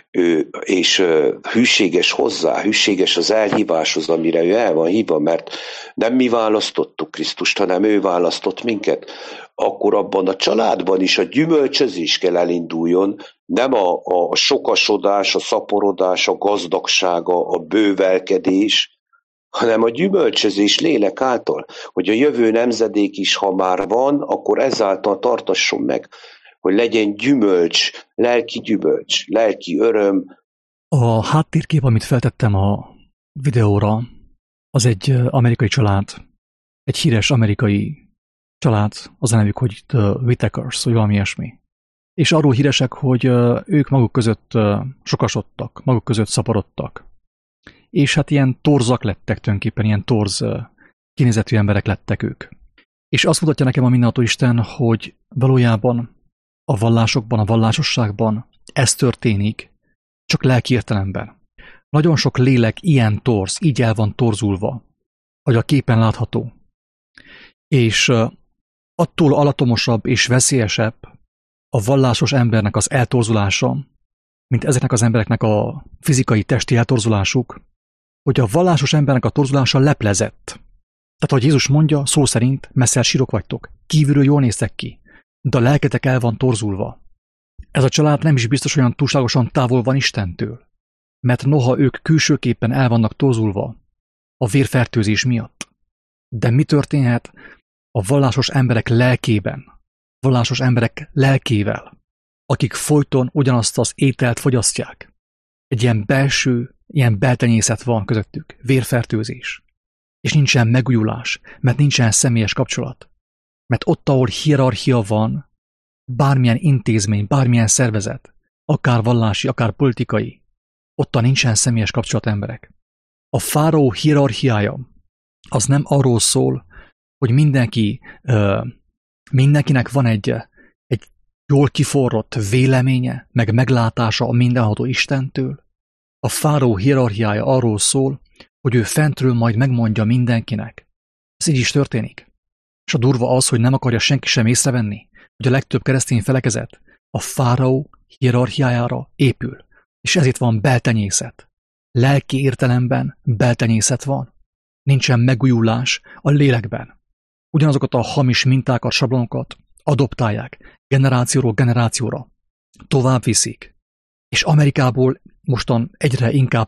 és hűséges hozzá, hűséges az elhíváshoz, amire ő el van hívva, mert nem mi választottuk Krisztust, hanem ő választott minket, akkor abban a családban is a gyümölcsözés kell elinduljon, nem a sokasodás, a szaporodás, a gazdagsága, a bővelkedés, hanem a gyümölcsözés lélek által, hogy a jövő nemzedék is, ha már van, akkor ezáltal tartasson meg, hogy legyen gyümölcs, lelki öröm. A háttérkép, amit feltettem a videóra, az egy amerikai család, egy híres amerikai család, az a nevük, hogy The Whitakers, vagy valami ilyesmi. És arról híresek, hogy ők maguk között sokasodtak, maguk között szaporodtak. És hát ilyen torzak lettek tulajdonképpen, ilyen torz kinézetű emberek lettek ők. És azt mutatja nekem a mindenható Isten, hogy valójában a vallásokban, a vallásosságban ez történik, csak lelki értelemben. Nagyon sok lélek ilyen torz, így el van torzulva, hogy a képen látható. És attól alatomosabb és veszélyesebb a vallásos embernek az eltorzulása, mint ezeknek az embereknek a fizikai, testi eltorzulásuk, hogy a vallásos embernek a torzulása leplezett. Tehát, ahogy Jézus mondja, szó szerint messzel sírok vagytok, kívülről jól néztek ki, de a lelketek el van torzulva. Ez a család nem is biztos olyan túlságosan távol van Istentől, mert noha ők külsőképpen el vannak torzulva a vérfertőzés miatt. De mi történhet a vallásos emberek lelkében? vallásos emberek lelkével, akik folyton ugyanazt az ételt fogyasztják. Egy ilyen belső, ilyen beltenyészet van közöttük, vérfertőzés. És nincsen megújulás, mert nincsen személyes kapcsolat. Mert ott, ahol hierarchia van, bármilyen intézmény, bármilyen szervezet, akár vallási, akár politikai, ottan nincsen személyes kapcsolat emberek. A fáraó hierarchiája az nem arról szól, hogy mindenkinek van egy jól kiforrott véleménye, meg meglátása a mindenható Istentől. A fáraó hierarchiája arról szól, hogy ő fentről majd megmondja mindenkinek. Ez így is történik. És a durva az, hogy nem akarja senki sem észrevenni, hogy a legtöbb keresztény felekezet a fáraó hierarchiájára épül. És ezért van beltenyészet. Lelki értelemben beltenyészet van. Nincsen megújulás a lélekben. Ugyanazokat a hamis mintákat, sablonokat adoptálják generációról generációra. Tovább viszik. És Amerikából mostan egyre inkább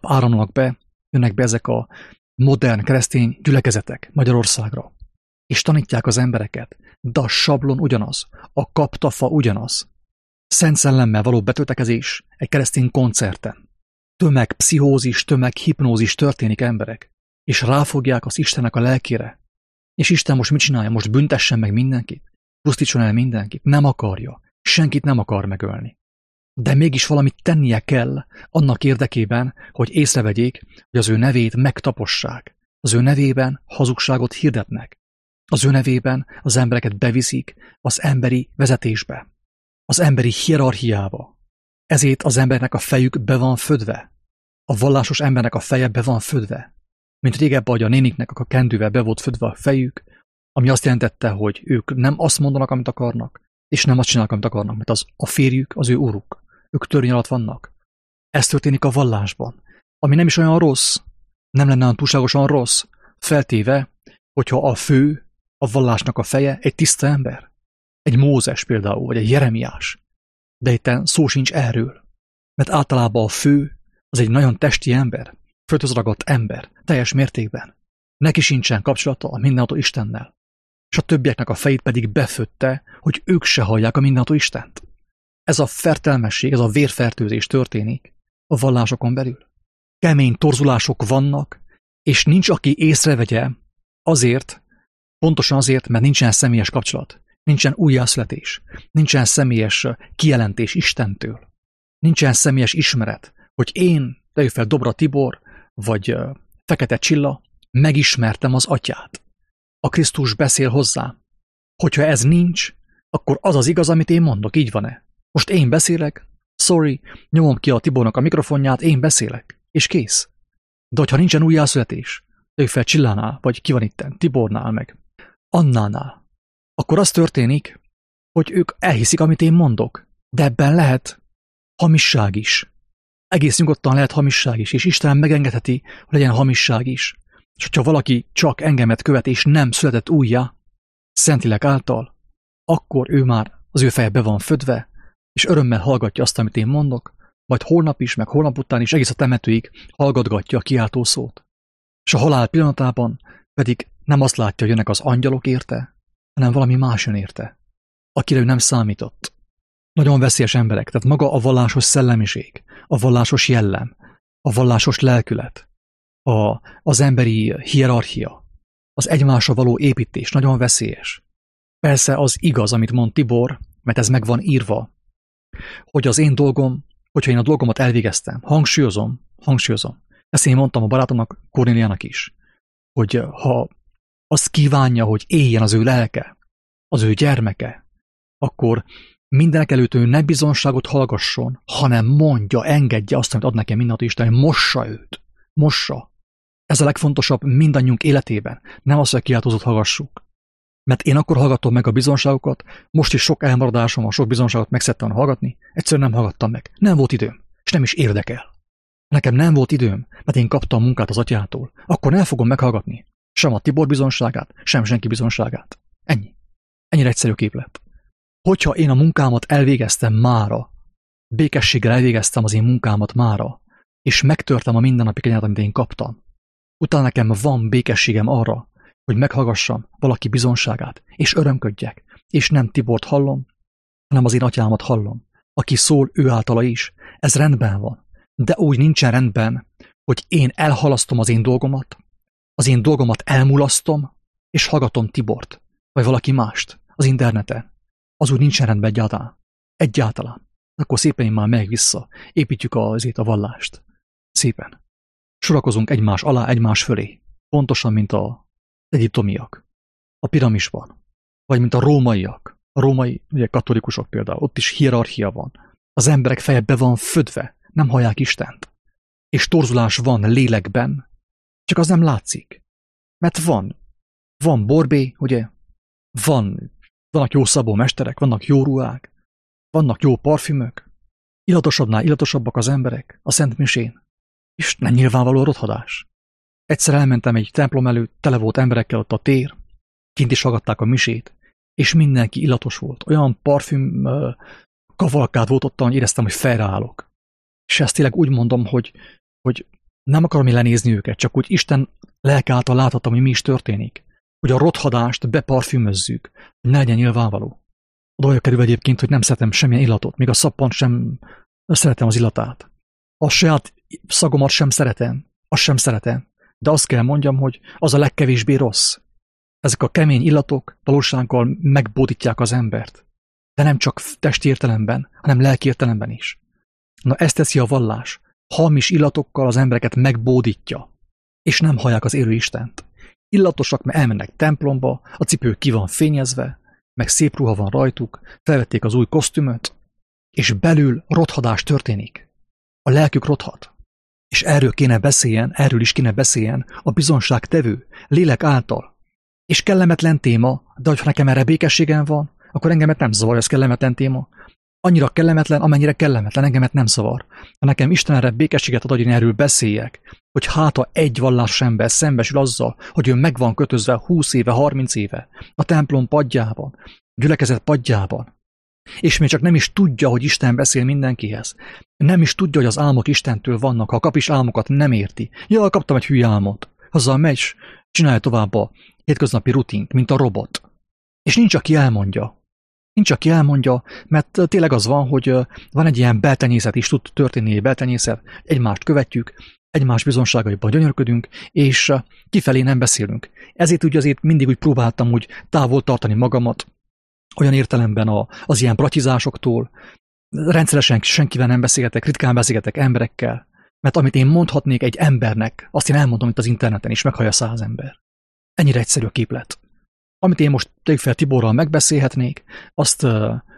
jönnek be ezek a modern keresztény gyülekezetek Magyarországra. És tanítják az embereket, de a sablon ugyanaz, a kaptafa ugyanaz. Szent szellemmel való betöltekezés egy keresztény koncerten. Tömegpszichózis, tömeghipnózis történik emberek, és ráfogják az Istennek a lelkére. És Isten most mit csinálja? Most büntessen meg mindenkit? Pusztítson el mindenkit? Nem akarja. Senkit nem akar megölni. De mégis valamit tennie kell annak érdekében, hogy észrevegyék, hogy az ő nevét megtapossák. Az ő nevében hazugságot hirdetnek. Az ő nevében az embereket beviszik az emberi vezetésbe, az emberi hierarchiába. Ezért az embernek a fejük be van födve. A vallásos embernek a feje be van födve. Mint régebben, hogy a néniknek a kendővel be volt födve a fejük, ami azt jelentette, hogy ők nem azt mondanak, amit akarnak, és nem azt csinálnak, amit akarnak, mert a férjük az ő uruk. Ők törvény alatt vannak. Ez történik a vallásban, ami nem is olyan rossz, nem lenne olyan túlságosan rossz, feltéve, hogyha a fő, a vallásnak a feje egy tiszta ember. Egy Mózes például, vagy egy Jeremiás. De itt szó sincs erről. Mert általában a fő az egy nagyon testi ember, földhöz ragadt ember, teljes mértékben. Neki sincsen kapcsolata a mindenható Istennel. És a többieknek a fejét pedig befödte, hogy ők se hallják a mindenható Istent. Ez a fertelmesség, ez a vérfertőzés történik a vallásokon belül. Kemény torzulások vannak, és nincs, aki észrevegye azért, pontosan azért, mert nincsen személyes kapcsolat, nincsen újjászületés, nincsen személyes kijelentés Istentől, nincsen személyes ismeret, hogy én, tegyük fel Dobra Tibor, vagy Fekete Csilla, megismertem az Atyát. A Krisztus beszél hozzám. Hogyha ez nincs, akkor az az igaz, amit én mondok, így van-e? Most én beszélek, sorry, nyomom ki a Tibornak a mikrofonját, én beszélek, és kész. De hogyha nincsen újjászületés, tegyük fel Csillánál, vagy ki van itten, Tibornál meg, Annánál, akkor az történik, hogy ők elhiszik, amit én mondok, de ebben lehet hamisság is. Egész nyugodtan lehet hamisság is, és Isten megengedheti, hogy legyen hamisság is. És hogyha valaki csak engemet követ, és nem született újjá, Szentlélek által, akkor ő már az ő feje be van födve, és örömmel hallgatja azt, amit én mondok, majd holnap is, meg holnap után is egész a temetőig hallgatgatja a kiáltó szót. És a halál pillanatában pedig nem azt látja, hogy jönnek az angyalok érte, hanem valami más jön érte, akire ő nem számított. Nagyon veszélyes emberek, tehát maga a vallásos szellemiség, a vallásos jellem, a vallásos lelkület, az emberi hierarchia, az egymásra való építés nagyon veszélyes. Persze az igaz, amit mond Tibor, mert ez meg van írva, hogy az én dolgom, hogyha én a dolgomat elvégeztem, hangsúlyozom, ezt én mondtam a barátomnak, Kornéliának is, hogy ha azt kívánja, hogy éljen az ő lelke, az ő gyermeke, akkor mindenek előtt ő ne bizonságot hallgasson, hanem mondja, engedje azt, amit ad nekem mindenható Isten, hogy mossa őt. Mossa. Ez a legfontosabb mindannyiunk életében. Nem az, hogy a kiáltózót hallgassuk. Mert én akkor hallgatom meg a bizonságokat, most is sok elmaradásom van, sok bizonságot meg szerettem hallgatni, egyszerűen nem hallgattam meg. Nem volt időm, és nem is érdekel. Nekem nem volt időm, mert én kaptam munkát az Atyától. Akkor nem fogom meghallgatni. Sem a Tibor bizonságát, sem senki bizonságát. Ennyi. Ennyire egyszerű képlet. Hogyha én a munkámat elvégeztem mára, békességgel elvégeztem az én munkámat mára, és megtörtem a mindennapi kenyeret, amit én kaptam, utána nekem van békességem arra, hogy meghallgassam valaki bizonságát, és örömködjek, és nem Tibort hallom, hanem az én atyámat hallom, aki szól ő általa is. Ez rendben van. De úgy nincsen rendben, hogy én elhalasztom az én dolgomat elmulasztom, és hallgatom Tibort, vagy valaki mást az interneten. Az úgy nincsen rendben egyáltalán. Egyáltalán. Akkor szépen már megyek vissza, építjük a vallást. Szépen. Sorakozunk egymás alá, egymás fölé. Pontosan, mint az egyiptomiak. A piramisban. Vagy mint a rómaiak. A római ugye, katolikusok például. Ott is hierarchia van. Az emberek feje be van födve. Nem hallják Istent. És torzulás van lélekben. Csak az nem látszik. Mert van borbé, ugye? Vannak jó szabómesterek, vannak jó ruhák, vannak jó parfümök. Illatosabbnál illatosabbak az emberek a Szent Misén. És nem nyilvánvaló rothadás. Egyszer elmentem egy templom előtt, tele volt emberekkel ott a tér, kint is hallgatták a misét, és mindenki illatos volt. Olyan parfüm kavalkád volt ott, hogy éreztem, hogy felreállok. És ezt tényleg úgy mondom, hogy nem akarom én lenézni őket, csak úgy Isten lelke által láthatom, hogy mi is történik. Hogy a rothadást beparfümözzük, hogy ne legyen nyilvánvaló. Oda kerül egyébként, hogy nem szeretem semmilyen illatot, még a szappant sem szeretem az illatát. A saját szagomat sem szeretem, azt sem szeretem, de azt kell mondjam, hogy az a legkevésbé rossz. Ezek a kemény illatok valósággal megbódítják az embert. De nem csak testi értelemben, hanem lelki értelemben is. Na ezt teszi a vallás. Hamis illatokkal az embereket megbódítja, és nem hallják az élő Istent. Illatosak, mert elmennek templomba, a cipő ki van fényezve, meg szép ruha van rajtuk, felvették az új kosztümöt, és belül rothadás történik. A lelkük rothad. És erről is kéne beszéljen a bizonságtevő, lélek által. És kellemetlen téma, de hogyha nekem erre békességem van, akkor engemet nem zavar, ez kellemetlen téma. Annyira kellemetlen, amennyire kellemetlen, engemet nem zavar. Ha nekem Isten erre békességet ad, hogy én erről beszéljek, hogy ha egy vallásos ember szembesül azzal, hogy ő meg van kötözve 20 éve, 30 éve a templom padjában, a gyülekezet padjában, és még csak nem is tudja, hogy Isten beszél mindenkihez. Nem is tudja, hogy az álmok Istentől vannak, ha kap is álmokat, nem érti. Ja, kaptam egy hülye álmot. Azzal megy, csinálja tovább a hétköznapi rutint, mint a robot. És nincs, aki elmondja. Mert tényleg az van, hogy van egy ilyen beltenyészet is, tud történni egy beltenyészet, egymást követjük, egymás bizonságaiban gyönyörködünk, és kifelé nem beszélünk. Ezért azért mindig úgy próbáltam úgy távol tartani magamat, olyan értelemben az ilyen bratizásoktól, rendszeresen senkivel nem beszélgetek, ritkán beszélgetek emberekkel, mert amit én mondhatnék egy embernek, azt én elmondom itt az interneten is, meghallja 100 ember. Ennyire egyszerű a képlet. Amit én most fel Tiborral megbeszélhetnék, azt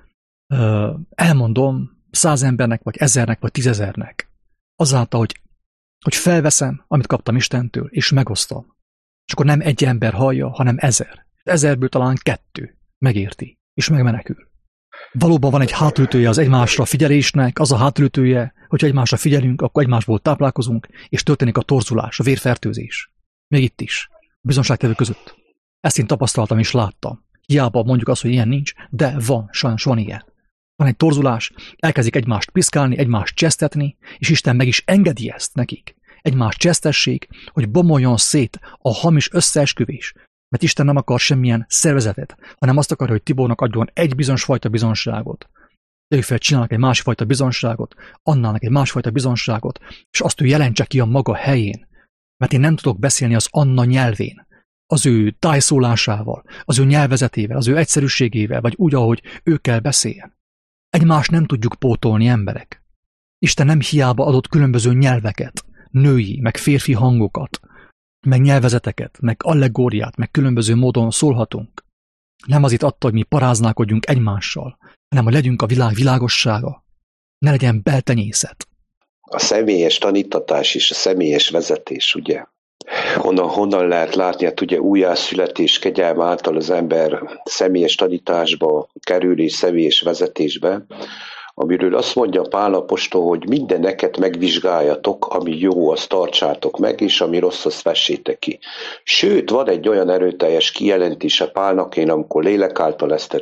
elmondom 100 embernek, vagy 1000-nek, vagy 10.000-nek. Azáltal, hogy felveszem, amit kaptam Istentől, és megosztom. És akkor nem egy ember hallja, hanem 1000. 1000-ből talán 2 megérti, és megmenekül. Valóban van egy hátulütője az egymásra figyelésnek, az a hátulütője, hogyha egymásra figyelünk, akkor egymásból táplálkozunk, és történik a torzulás, a vérfertőzés. Még itt is, a bizonságtevő között. Ezt én tapasztaltam és láttam. Hiába mondjuk azt, hogy ilyen nincs, de van, sajnos van ilyen. Van egy torzulás, elkezdik egymást piszkálni, egymást csesztetni, és Isten meg is engedi ezt nekik. Egymást csesztessék, hogy bomoljon szét a hamis összeesküvés. Mert Isten nem akar semmilyen szervezetet, hanem azt akarja, hogy Tibornak adjon egy bizonyos fajta bizonságot. Tegyük fel, csinálnak egy másfajta bizonságot, Annának egy másfajta bizonságot, és azt ő jelentse ki a maga helyén. Mert én nem tudok beszélni az Anna nyelvén, az ő tájszólásával, az ő nyelvezetével, az ő egyszerűségével, vagy úgy, ahogy ő kell beszéljen. Egymást nem tudjuk pótolni, emberek. Isten nem hiába adott különböző nyelveket, női, meg férfi hangokat, meg nyelvezeteket, meg allegóriát, meg különböző módon szólhatunk. Nem azért adta, hogy mi paráználkodjunk egymással, hanem hogy legyünk a világ világossága. Ne legyen beltenyészet. A személyes tanítatás és a személyes vezetés, ugye? Honnan lehet látni, hát ugye újjászületés kegyelme által az ember személyes tanításba kerül és személyes vezetésbe, amiről azt mondja Pál apostol, hogy mindeneket megvizsgáljatok, ami jó, azt tartsátok meg, és ami rossz, azt vessétek ki. Sőt, van egy olyan erőteljes kijelentése Pálnak, én amikor lélek által ezt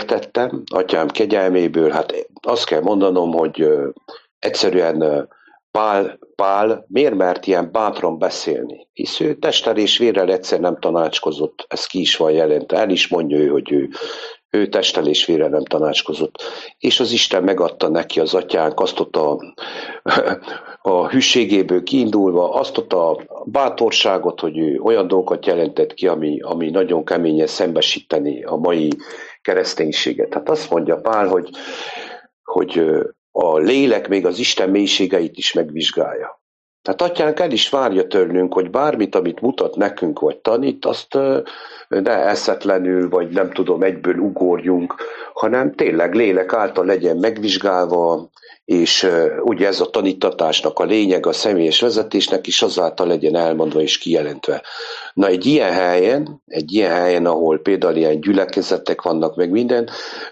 megértettem, atyám kegyelméből, hát azt kell mondanom, hogy egyszerűen Pál miért mert ilyen bátran beszélni? Hisz ő testtel és vérrel egyszer nem tanácskozott, ez ki is van jelentve, el is mondja ő, hogy ő testtel és vérrel nem tanácskozott. És az Isten megadta neki, az atyánk, azt ott a hűségéből kiindulva, azt ott a bátorságot, hogy ő olyan dolgokat jelentett ki, ami nagyon keményen szembesíteni a mai kereszténységet. Hát azt mondja Pál, hogy a lélek még az Isten mélységeit is megvizsgálja. Tehát atyánk el is várja tőlünk, hogy bármit, amit mutat nekünk, vagy tanít, azt ne eszetlenül, vagy nem tudom, egyből ugorjunk, hanem tényleg lélek által legyen megvizsgálva, és ugye ez a tanítatásnak a lényeg, a személyes vezetésnek is azáltal legyen elmondva és kijelentve. Na egy ilyen helyen, ahol például ilyen gyülekezetek vannak, meg minden,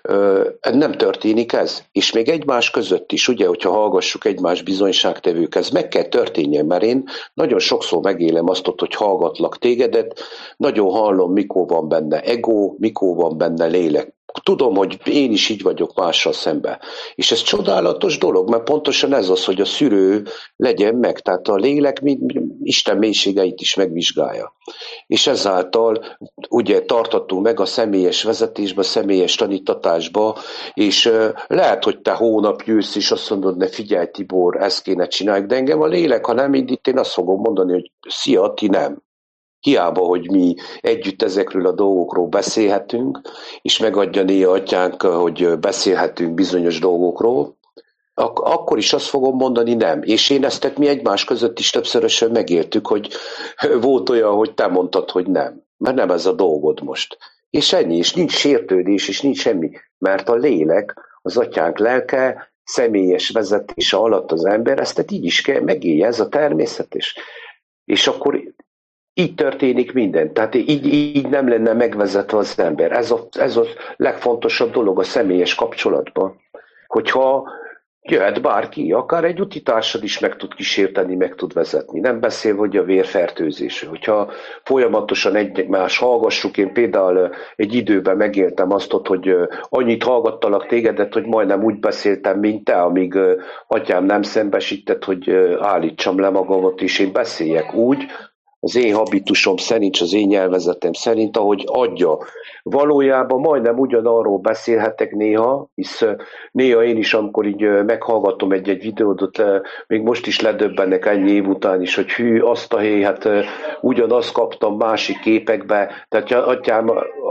nem történik ez. És még egymás között is, ugye, hogyha hallgassuk egymás bizonyságtevők, ez meg kell történjen, mert én nagyon sokszor megélem azt, hogy hallgatlak tégedet, nagyon hallom, mikor van benne ego, mikor van benne lélek. Tudom, hogy én is így vagyok mással szemben. És ez csodálatos dolog, mert pontosan ez az, hogy a szűrő legyen meg, tehát a lélek Isten mélységeit is megvizsgálja. És ezáltal ugye tarthatunk meg a személyes vezetésbe, a személyes tanítatásba, és lehet, hogy te hónap jössz, és azt mondod, ne figyelj Tibor, ezt kéne csinálni, de engem a lélek, ha nem indít, én azt fogom mondani, hogy szia, ti nem. Hiába, hogy mi együtt ezekről a dolgokról beszélhetünk, és megadja néha atyánk, hogy beszélhetünk bizonyos dolgokról, akkor is azt fogom mondani, nem. És én ezt mi egymás között is többszörösen megéltük, hogy volt olyan, hogy te mondtad, hogy nem. Mert nem ez a dolgod most. És ennyi, és nincs sértődés, és nincs semmi. Mert a lélek, az atyánk lelke, személyes vezetése alatt az ember, ezt így is kell megélje, ez a természetes. És akkor így történik minden. Tehát így nem lenne megvezetve az ember. Ez a legfontosabb dolog a személyes kapcsolatban. Hogyha jöhet bárki, akár egy utitársad is meg tud kísérteni, meg tud vezetni. Nem beszél, hogy a vérfertőzés. Hogyha folyamatosan egymás hallgassuk, én például egy időben megéltem azt, hogy annyit hallgattalak tégedet, hogy majdnem úgy beszéltem, mint te, amíg atyám nem szembesített, hogy állítsam le magamat, és én beszéljek úgy, az én habitusom szerint, az én nyelvezetem szerint, ahogy adja. Valójában majdnem ugyanarról beszélhetek néha, hisz néha én is, amikor így meghallgatom egy videót, még most is ledöbbennek ennyi év után is, hogy hű, azt a hely, hát ugyanazt kaptam másik képekbe, tehát atyám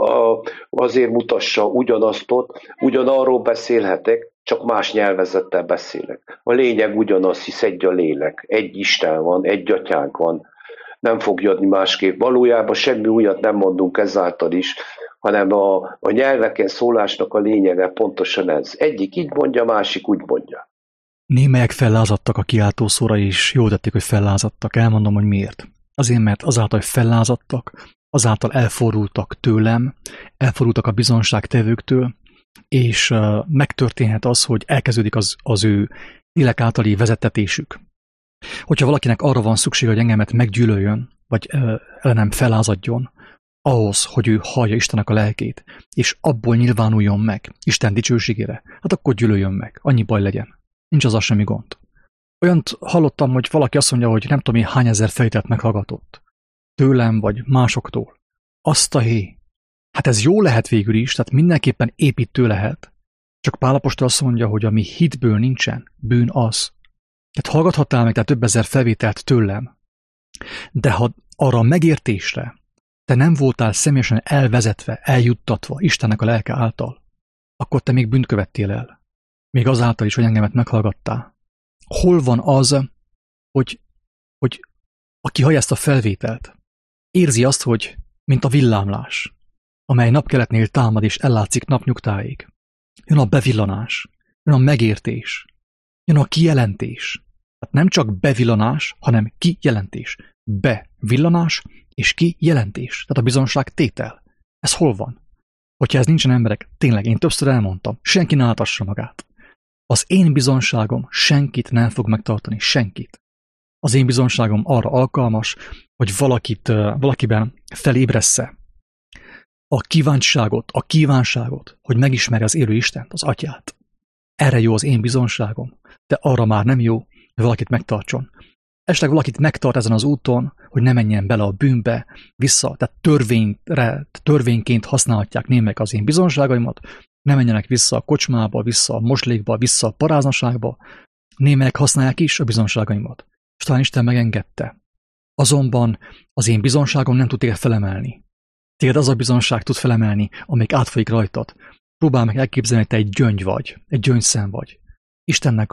azért mutassa ugyanazt ott, ugyanarról beszélhetek, csak más nyelvezettel beszélek. A lényeg ugyanaz, hisz egy a lélek, egy Isten van, egy atyánk van, nem fog jönni másképp. Valójában semmi újat nem mondunk ezáltal is, hanem a nyelveken szólásnak a lényege pontosan ez. Egyik így mondja, másik úgy mondja. Némelyek fellázadtak a kiáltószóra, és jól tették, hogy fellázadtak. Elmondom, hogy miért. Azért, mert azáltal, hogy fellázadtak, azáltal elfordultak tőlem, elfordultak a bizonságtevőktől, és megtörténhet az, hogy elkezdődik az ő lélek általi vezettetésük. Hogyha valakinek arra van szükség, hogy engemet meggyűlöljön, vagy ellenem felázadjon, ahhoz, hogy ő hallja Istennek a lelkét, és abból nyilvánuljon meg Isten dicsőségére, hát akkor gyűlöljön meg, annyi baj legyen. Nincs azzal semmi gond. Olyant hallottam, hogy valaki azt mondja, hogy nem tudom én hány ezer felvételt meghallgatott. Tőlem, vagy másoktól. Azt a hé. Hát ez jó lehet végül is, tehát mindenképpen építő lehet. Csak Pál apostol azt mondja, hogy ami hitből nincsen, bűn az. Tehát hallgathattál meg több ezer felvételt tőlem, de ha arra a megértésre te nem voltál személyesen elvezetve, eljuttatva Istennek a lelke által, akkor te még bűnt követtél el. Még azáltal is, hogy engemet meghallgattál. Hol van az, hogy aki hallja ezt a felvételt, érzi azt, hogy mint a villámlás, amely napkeletnél támad és ellátszik napnyugtáig. Jön a bevillanás, jön a megértés, jön a kijelentés. Tehát nem csak bevillanás, hanem kijelentés. Bevillanás és kijelentés. Tehát a bizonságtétel. Ez hol van? Hogyha ez nincsen, emberek, tényleg én többször elmondtam, senki ne átassa magát. Az én bizonságom senkit nem fog megtartani, senkit. Az én bizonságom arra alkalmas, hogy valakiben felébressze a kíváncsiságot, a kívánságot, hogy megismerje az élő Istent, az Atyát. Erre jó az én bizonságom, de arra már nem jó, hogy valakit megtartson. Esetleg valakit megtart ezen az úton, hogy ne menjen bele a bűnbe, vissza, tehát törvényként használhatják némek az én bizonságaimat, ne menjenek vissza a kocsmába, vissza a moslékba, vissza a paráznaságba, némelyek használják is a bizonságaimat. És talán Isten megengedte. Azonban az én bizonságom nem tud téged felemelni. Téged az a bizonság tud felemelni, amelyik átfolyik rajtad. Próbálj meg elképzelni, hogy te egy gyöngy vagy, egy gyöngyszem vagy. Istennek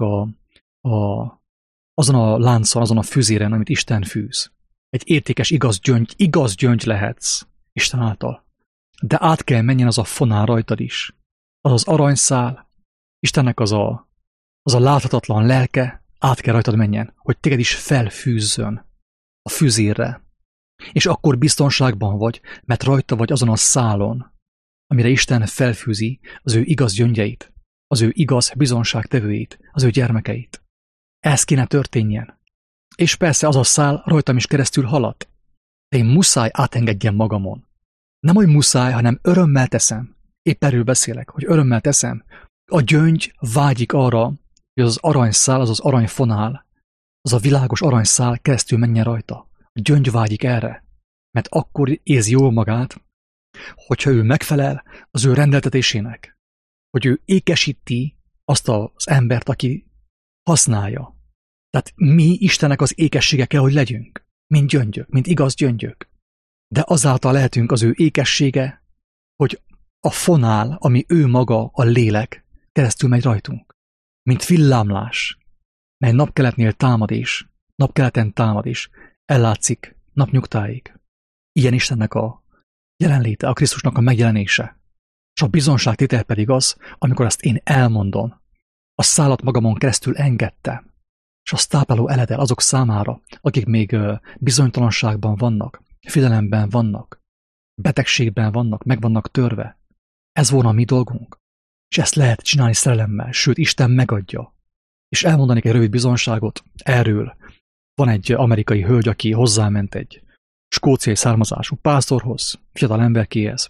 azon a láncon, azon a fűzéren, amit Isten fűz. Egy értékes, igaz gyöngy lehetsz Isten által. De át kell menjen az a fonál rajtad is. Az az aranyszál, Istennek az a láthatatlan lelke, át kell rajtad menjen, hogy téged is felfűzzön a fűzérre. És akkor biztonságban vagy, mert rajta vagy azon a szálon, amire Isten felfűzi az ő igaz gyöngyeit, az ő igaz bizonságtevőit, az ő gyermekeit. Ez kéne történjen. És persze az a szál rajtam is keresztül halad. De én muszáj átengedjem magamon. Nem, hogy muszáj, hanem örömmel teszem. Épp erről beszélek, hogy örömmel teszem. A gyöngy vágyik arra, hogy az aranyszál, az aranyfonál, az a világos aranyszál keresztül menjen rajta. A gyöngy vágyik erre, mert akkor érzi jól magát, hogyha ő megfelel az ő rendeltetésének, hogy ő ékesíti azt az embert, aki használja. Tehát mi Istennek az ékessége kell, hogy legyünk, mint gyöngyök, mint igaz gyöngyök. De azáltal lehetünk az ő ékessége, hogy a fonál, ami ő maga, a lélek, keresztül megy rajtunk. Mint villámlás, mely napkeleten támad és ellátszik napnyugtáig. Ilyen Istennek a jelenléte, a Krisztusnak a megjelenése. És a bizonságtétel pedig az, amikor ezt én elmondom, a szálat magamon keresztül engedtem, és azt tápláló eledel azok számára, akik még bizonytalanságban vannak, félelemben vannak, betegségben vannak, meg vannak törve. Ez volna a mi dolgunk. És ezt lehet csinálni szerelemmel, sőt, Isten megadja. És elmondanék egy rövid bizonyságot erről. Van egy amerikai hölgy, aki hozzáment egy skóciai származású pásztorhoz, fiatal emberkéhez,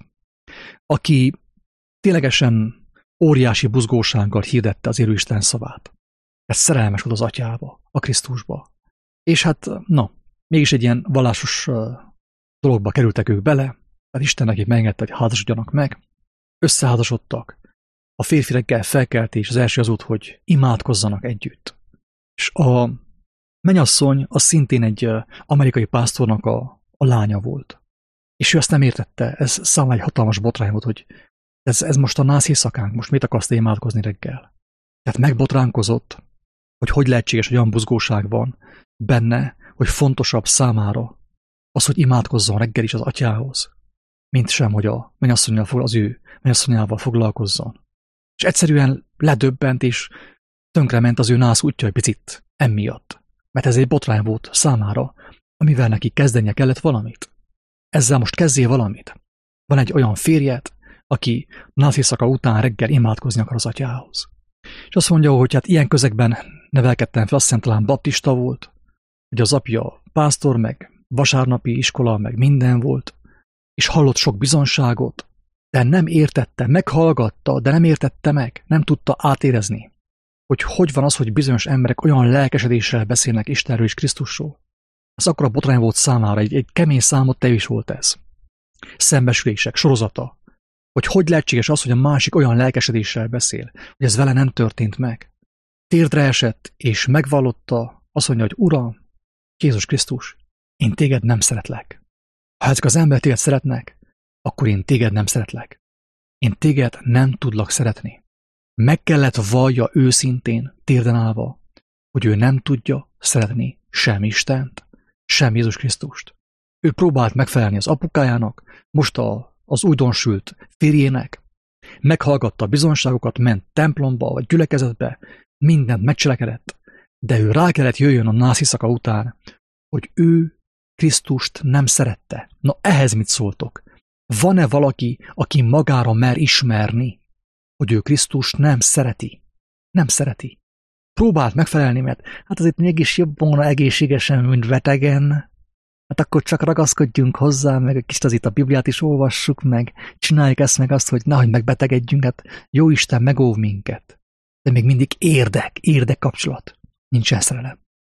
aki ténylegesen óriási buzgósággal hirdette az élő Isten szavát. Ez szerelmes volt az atyába, a Krisztusba. És hát, mégis egy ilyen vallásos dologba kerültek ők bele, hát Isten nekik megengedte, hogy házasodjanak meg, összeházasodtak, a férfi reggel felkelt, és az első az volt, hogy imádkozzanak együtt. És a mennyasszony az szintén egy amerikai pásztornak a lánya volt. És ő azt nem értette, ez számára egy hatalmas botrány volt, hogy ez most a nász éjszakánk, most mit akarsz te imádkozni reggel? Tehát megbotránkozott, hogy lehetséges, hogy olyan buzgóság van benne, hogy fontosabb számára az, hogy imádkozzon reggel is az atyához, mint sem, hogy a mennyasszonyával, az ő mennyasszonyával foglalkozzon. És egyszerűen ledöbbent, és tönkrement az ő nász útja egy picit emiatt. Mert ez egy botrány volt számára, amivel neki kezdenie kellett valamit. Ezzel most kezdjél valamit. Van egy olyan férjed, aki nász éjszaka után reggel imádkozni akar az atyához. És azt mondja, hogy hát ilyen közegben nevelkedtem fel, azt hiszem talán baptista volt, hogy az apja pásztor, meg vasárnapi iskola, meg minden volt, és hallott sok bizonságot, de nem értette, meghallgatta, de nem értette meg, nem tudta átérezni, hogy van az, hogy bizonyos emberek olyan lelkesedéssel beszélnek Istenről és Krisztusról. Ez akkora botrány volt számára, egy kemény számottevés volt ez. Szembesülések, sorozata, hogy lehetséges az, hogy a másik olyan lelkesedéssel beszél, hogy ez vele nem történt meg. Térdre esett, és megvallotta, azt mondja, hogy Uram, Jézus Krisztus, én téged nem szeretlek. Ha ezek az emberek téged szeretnek, akkor én téged nem szeretlek. Én téged nem tudlak szeretni. Meg kellett vallja őszintén, térden állva, hogy ő nem tudja szeretni sem Istent, sem Jézus Krisztust. Ő próbált megfelelni az apukájának, most az újdonsült férjének, meghallgatta a bizonságokat, ment templomba vagy gyülekezetbe, mindent megcselekedett, de ő rá kellett jöjjön a nász éjszaka után, hogy ő Krisztust nem szerette. Na ehhez mit szóltok? Van-e valaki, aki magára mer ismerni, hogy ő Krisztust nem szereti? Nem szereti. Próbált megfelelni, mert hát azért mégis jobban egészségesen, mint betegen. Hát akkor csak ragaszkodjunk hozzá, meg egy kicsit itt a Bibliát is olvassuk meg, csináljuk ezt meg azt, hogy nehogy megbetegedjünk, hát jó Isten megóv minket. De még mindig érdek kapcsolat. Nincsen szerelem.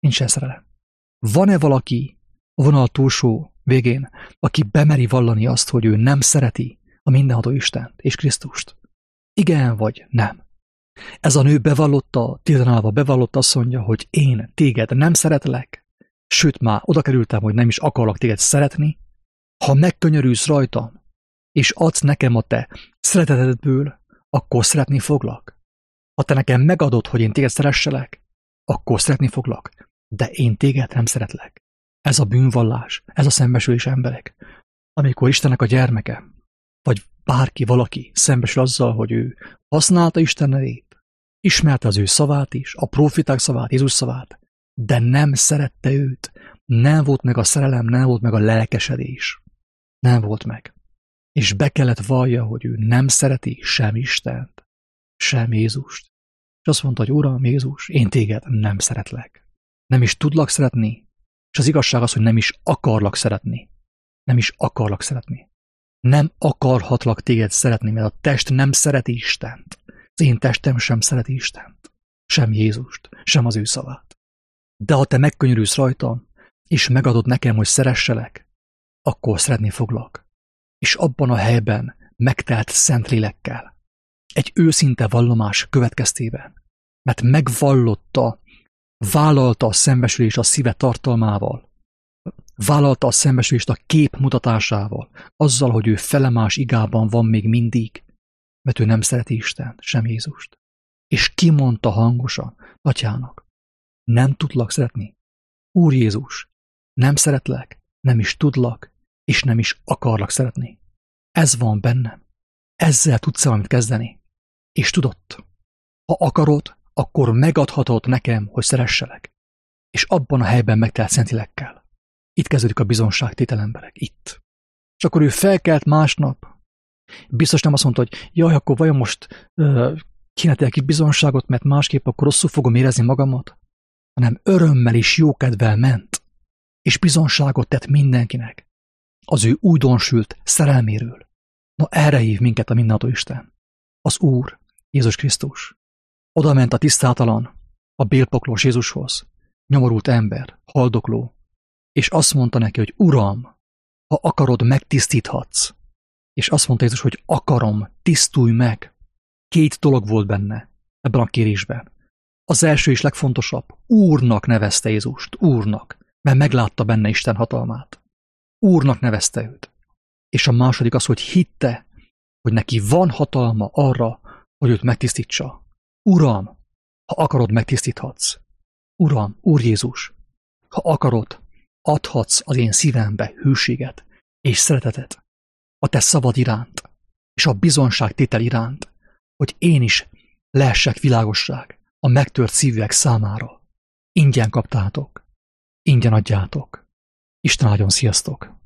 Nincsen szerelem. Van-e valaki a vonal túlsó végén, aki bemeri vallani azt, hogy ő nem szereti a mindenható Istent és Krisztust? Igen vagy nem? Ez a nő bevallotta, tiltanálva bevallotta, azt mondja, hogy én téged nem szeretlek, sőt már oda kerültem, hogy nem is akarlak téged szeretni. Ha megkönyörülsz rajtam, és adsz nekem a te szeretetedből, akkor szeretni foglak. Ha te nekem megadod, hogy én téged szeresselek, akkor szeretni foglak. De én téged nem szeretlek. Ez a bűnvallás, ez a szembesülés, emberek. Amikor Istennek a gyermeke, vagy bárki, valaki szembesül azzal, hogy ő használta Isten nevét, ismerte az ő szavát is, a prófiták szavát, Jézus szavát, de nem szerette őt, nem volt meg a szerelem, nem volt meg a lelkesedés. Nem volt meg. És be kellett vallja, hogy ő nem szereti sem Istent, sem Jézust. És azt mondta, hogy Uram, Jézus, én téged nem szeretlek. Nem is tudlak szeretni, és az igazság az, hogy nem is akarlak szeretni. Nem is akarlak szeretni. Nem akarhatlak téged szeretni, mert a test nem szereti Istent. Az én testem sem szereti Istent, sem Jézust, sem az ő szavát. De ha te megkönyörülsz rajtam, és megadod nekem, hogy szeresselek, akkor szeretni foglak. És abban a helyben megtelt Szentlélekkel, egy őszinte vallomás következtében, mert megvallotta, vállalta a szembesülést a szíve tartalmával, vállalta a szembesülést a kép mutatásával, azzal, hogy ő felemás igában van még mindig, mert ő nem szereti Istent, sem Jézust. És kimondta hangosan Atyának, nem tudlak szeretni. Úr Jézus, nem szeretlek, nem is tudlak, és nem is akarlak szeretni. Ez van bennem. Ezzel tudsz valamit kezdeni. És tudott, ha akarod, akkor megadhatod nekem, hogy szeresselek. És abban a helyben megtelt Szentlélekkel. Itt kezdődik a bizonságtétel, emberek. Itt. És akkor ő felkelt másnap. Biztos nem azt mondta, hogy jaj, akkor vajon most kínálták ki bizonságot, mert másképp akkor rosszul fogom érezni magamat, hanem örömmel és jókedvel ment, és bizonságot tett mindenkinek az ő újdonsült szerelméről. Na erre hív minket a mindenható Isten. Az Úr, Jézus Krisztus. Oda ment a tisztátalan, a bélpoklós Jézushoz, nyomorult ember, haldokló, és azt mondta neki, hogy Uram, ha akarod, megtisztíthatsz. És azt mondta Jézus, hogy akarom, tisztulj meg. 2 dolog volt benne ebben a kérésben. Az első és legfontosabb, Úrnak nevezte Jézust, Úrnak, mert meglátta benne Isten hatalmát. Úrnak nevezte őt. És a második az, hogy hitte, hogy neki van hatalma arra, hogy őt megtisztítsa. Uram, ha akarod, megtisztíthatsz. Uram, Úr Jézus, ha akarod, adhatsz az én szívembe hűséget és szeretetet a te szavad iránt, és a bizonságtétel iránt, hogy én is lehessek világosság a megtört szívűek számára. Ingyen kaptátok, ingyen adjátok. Isten áldjon, sziasztok!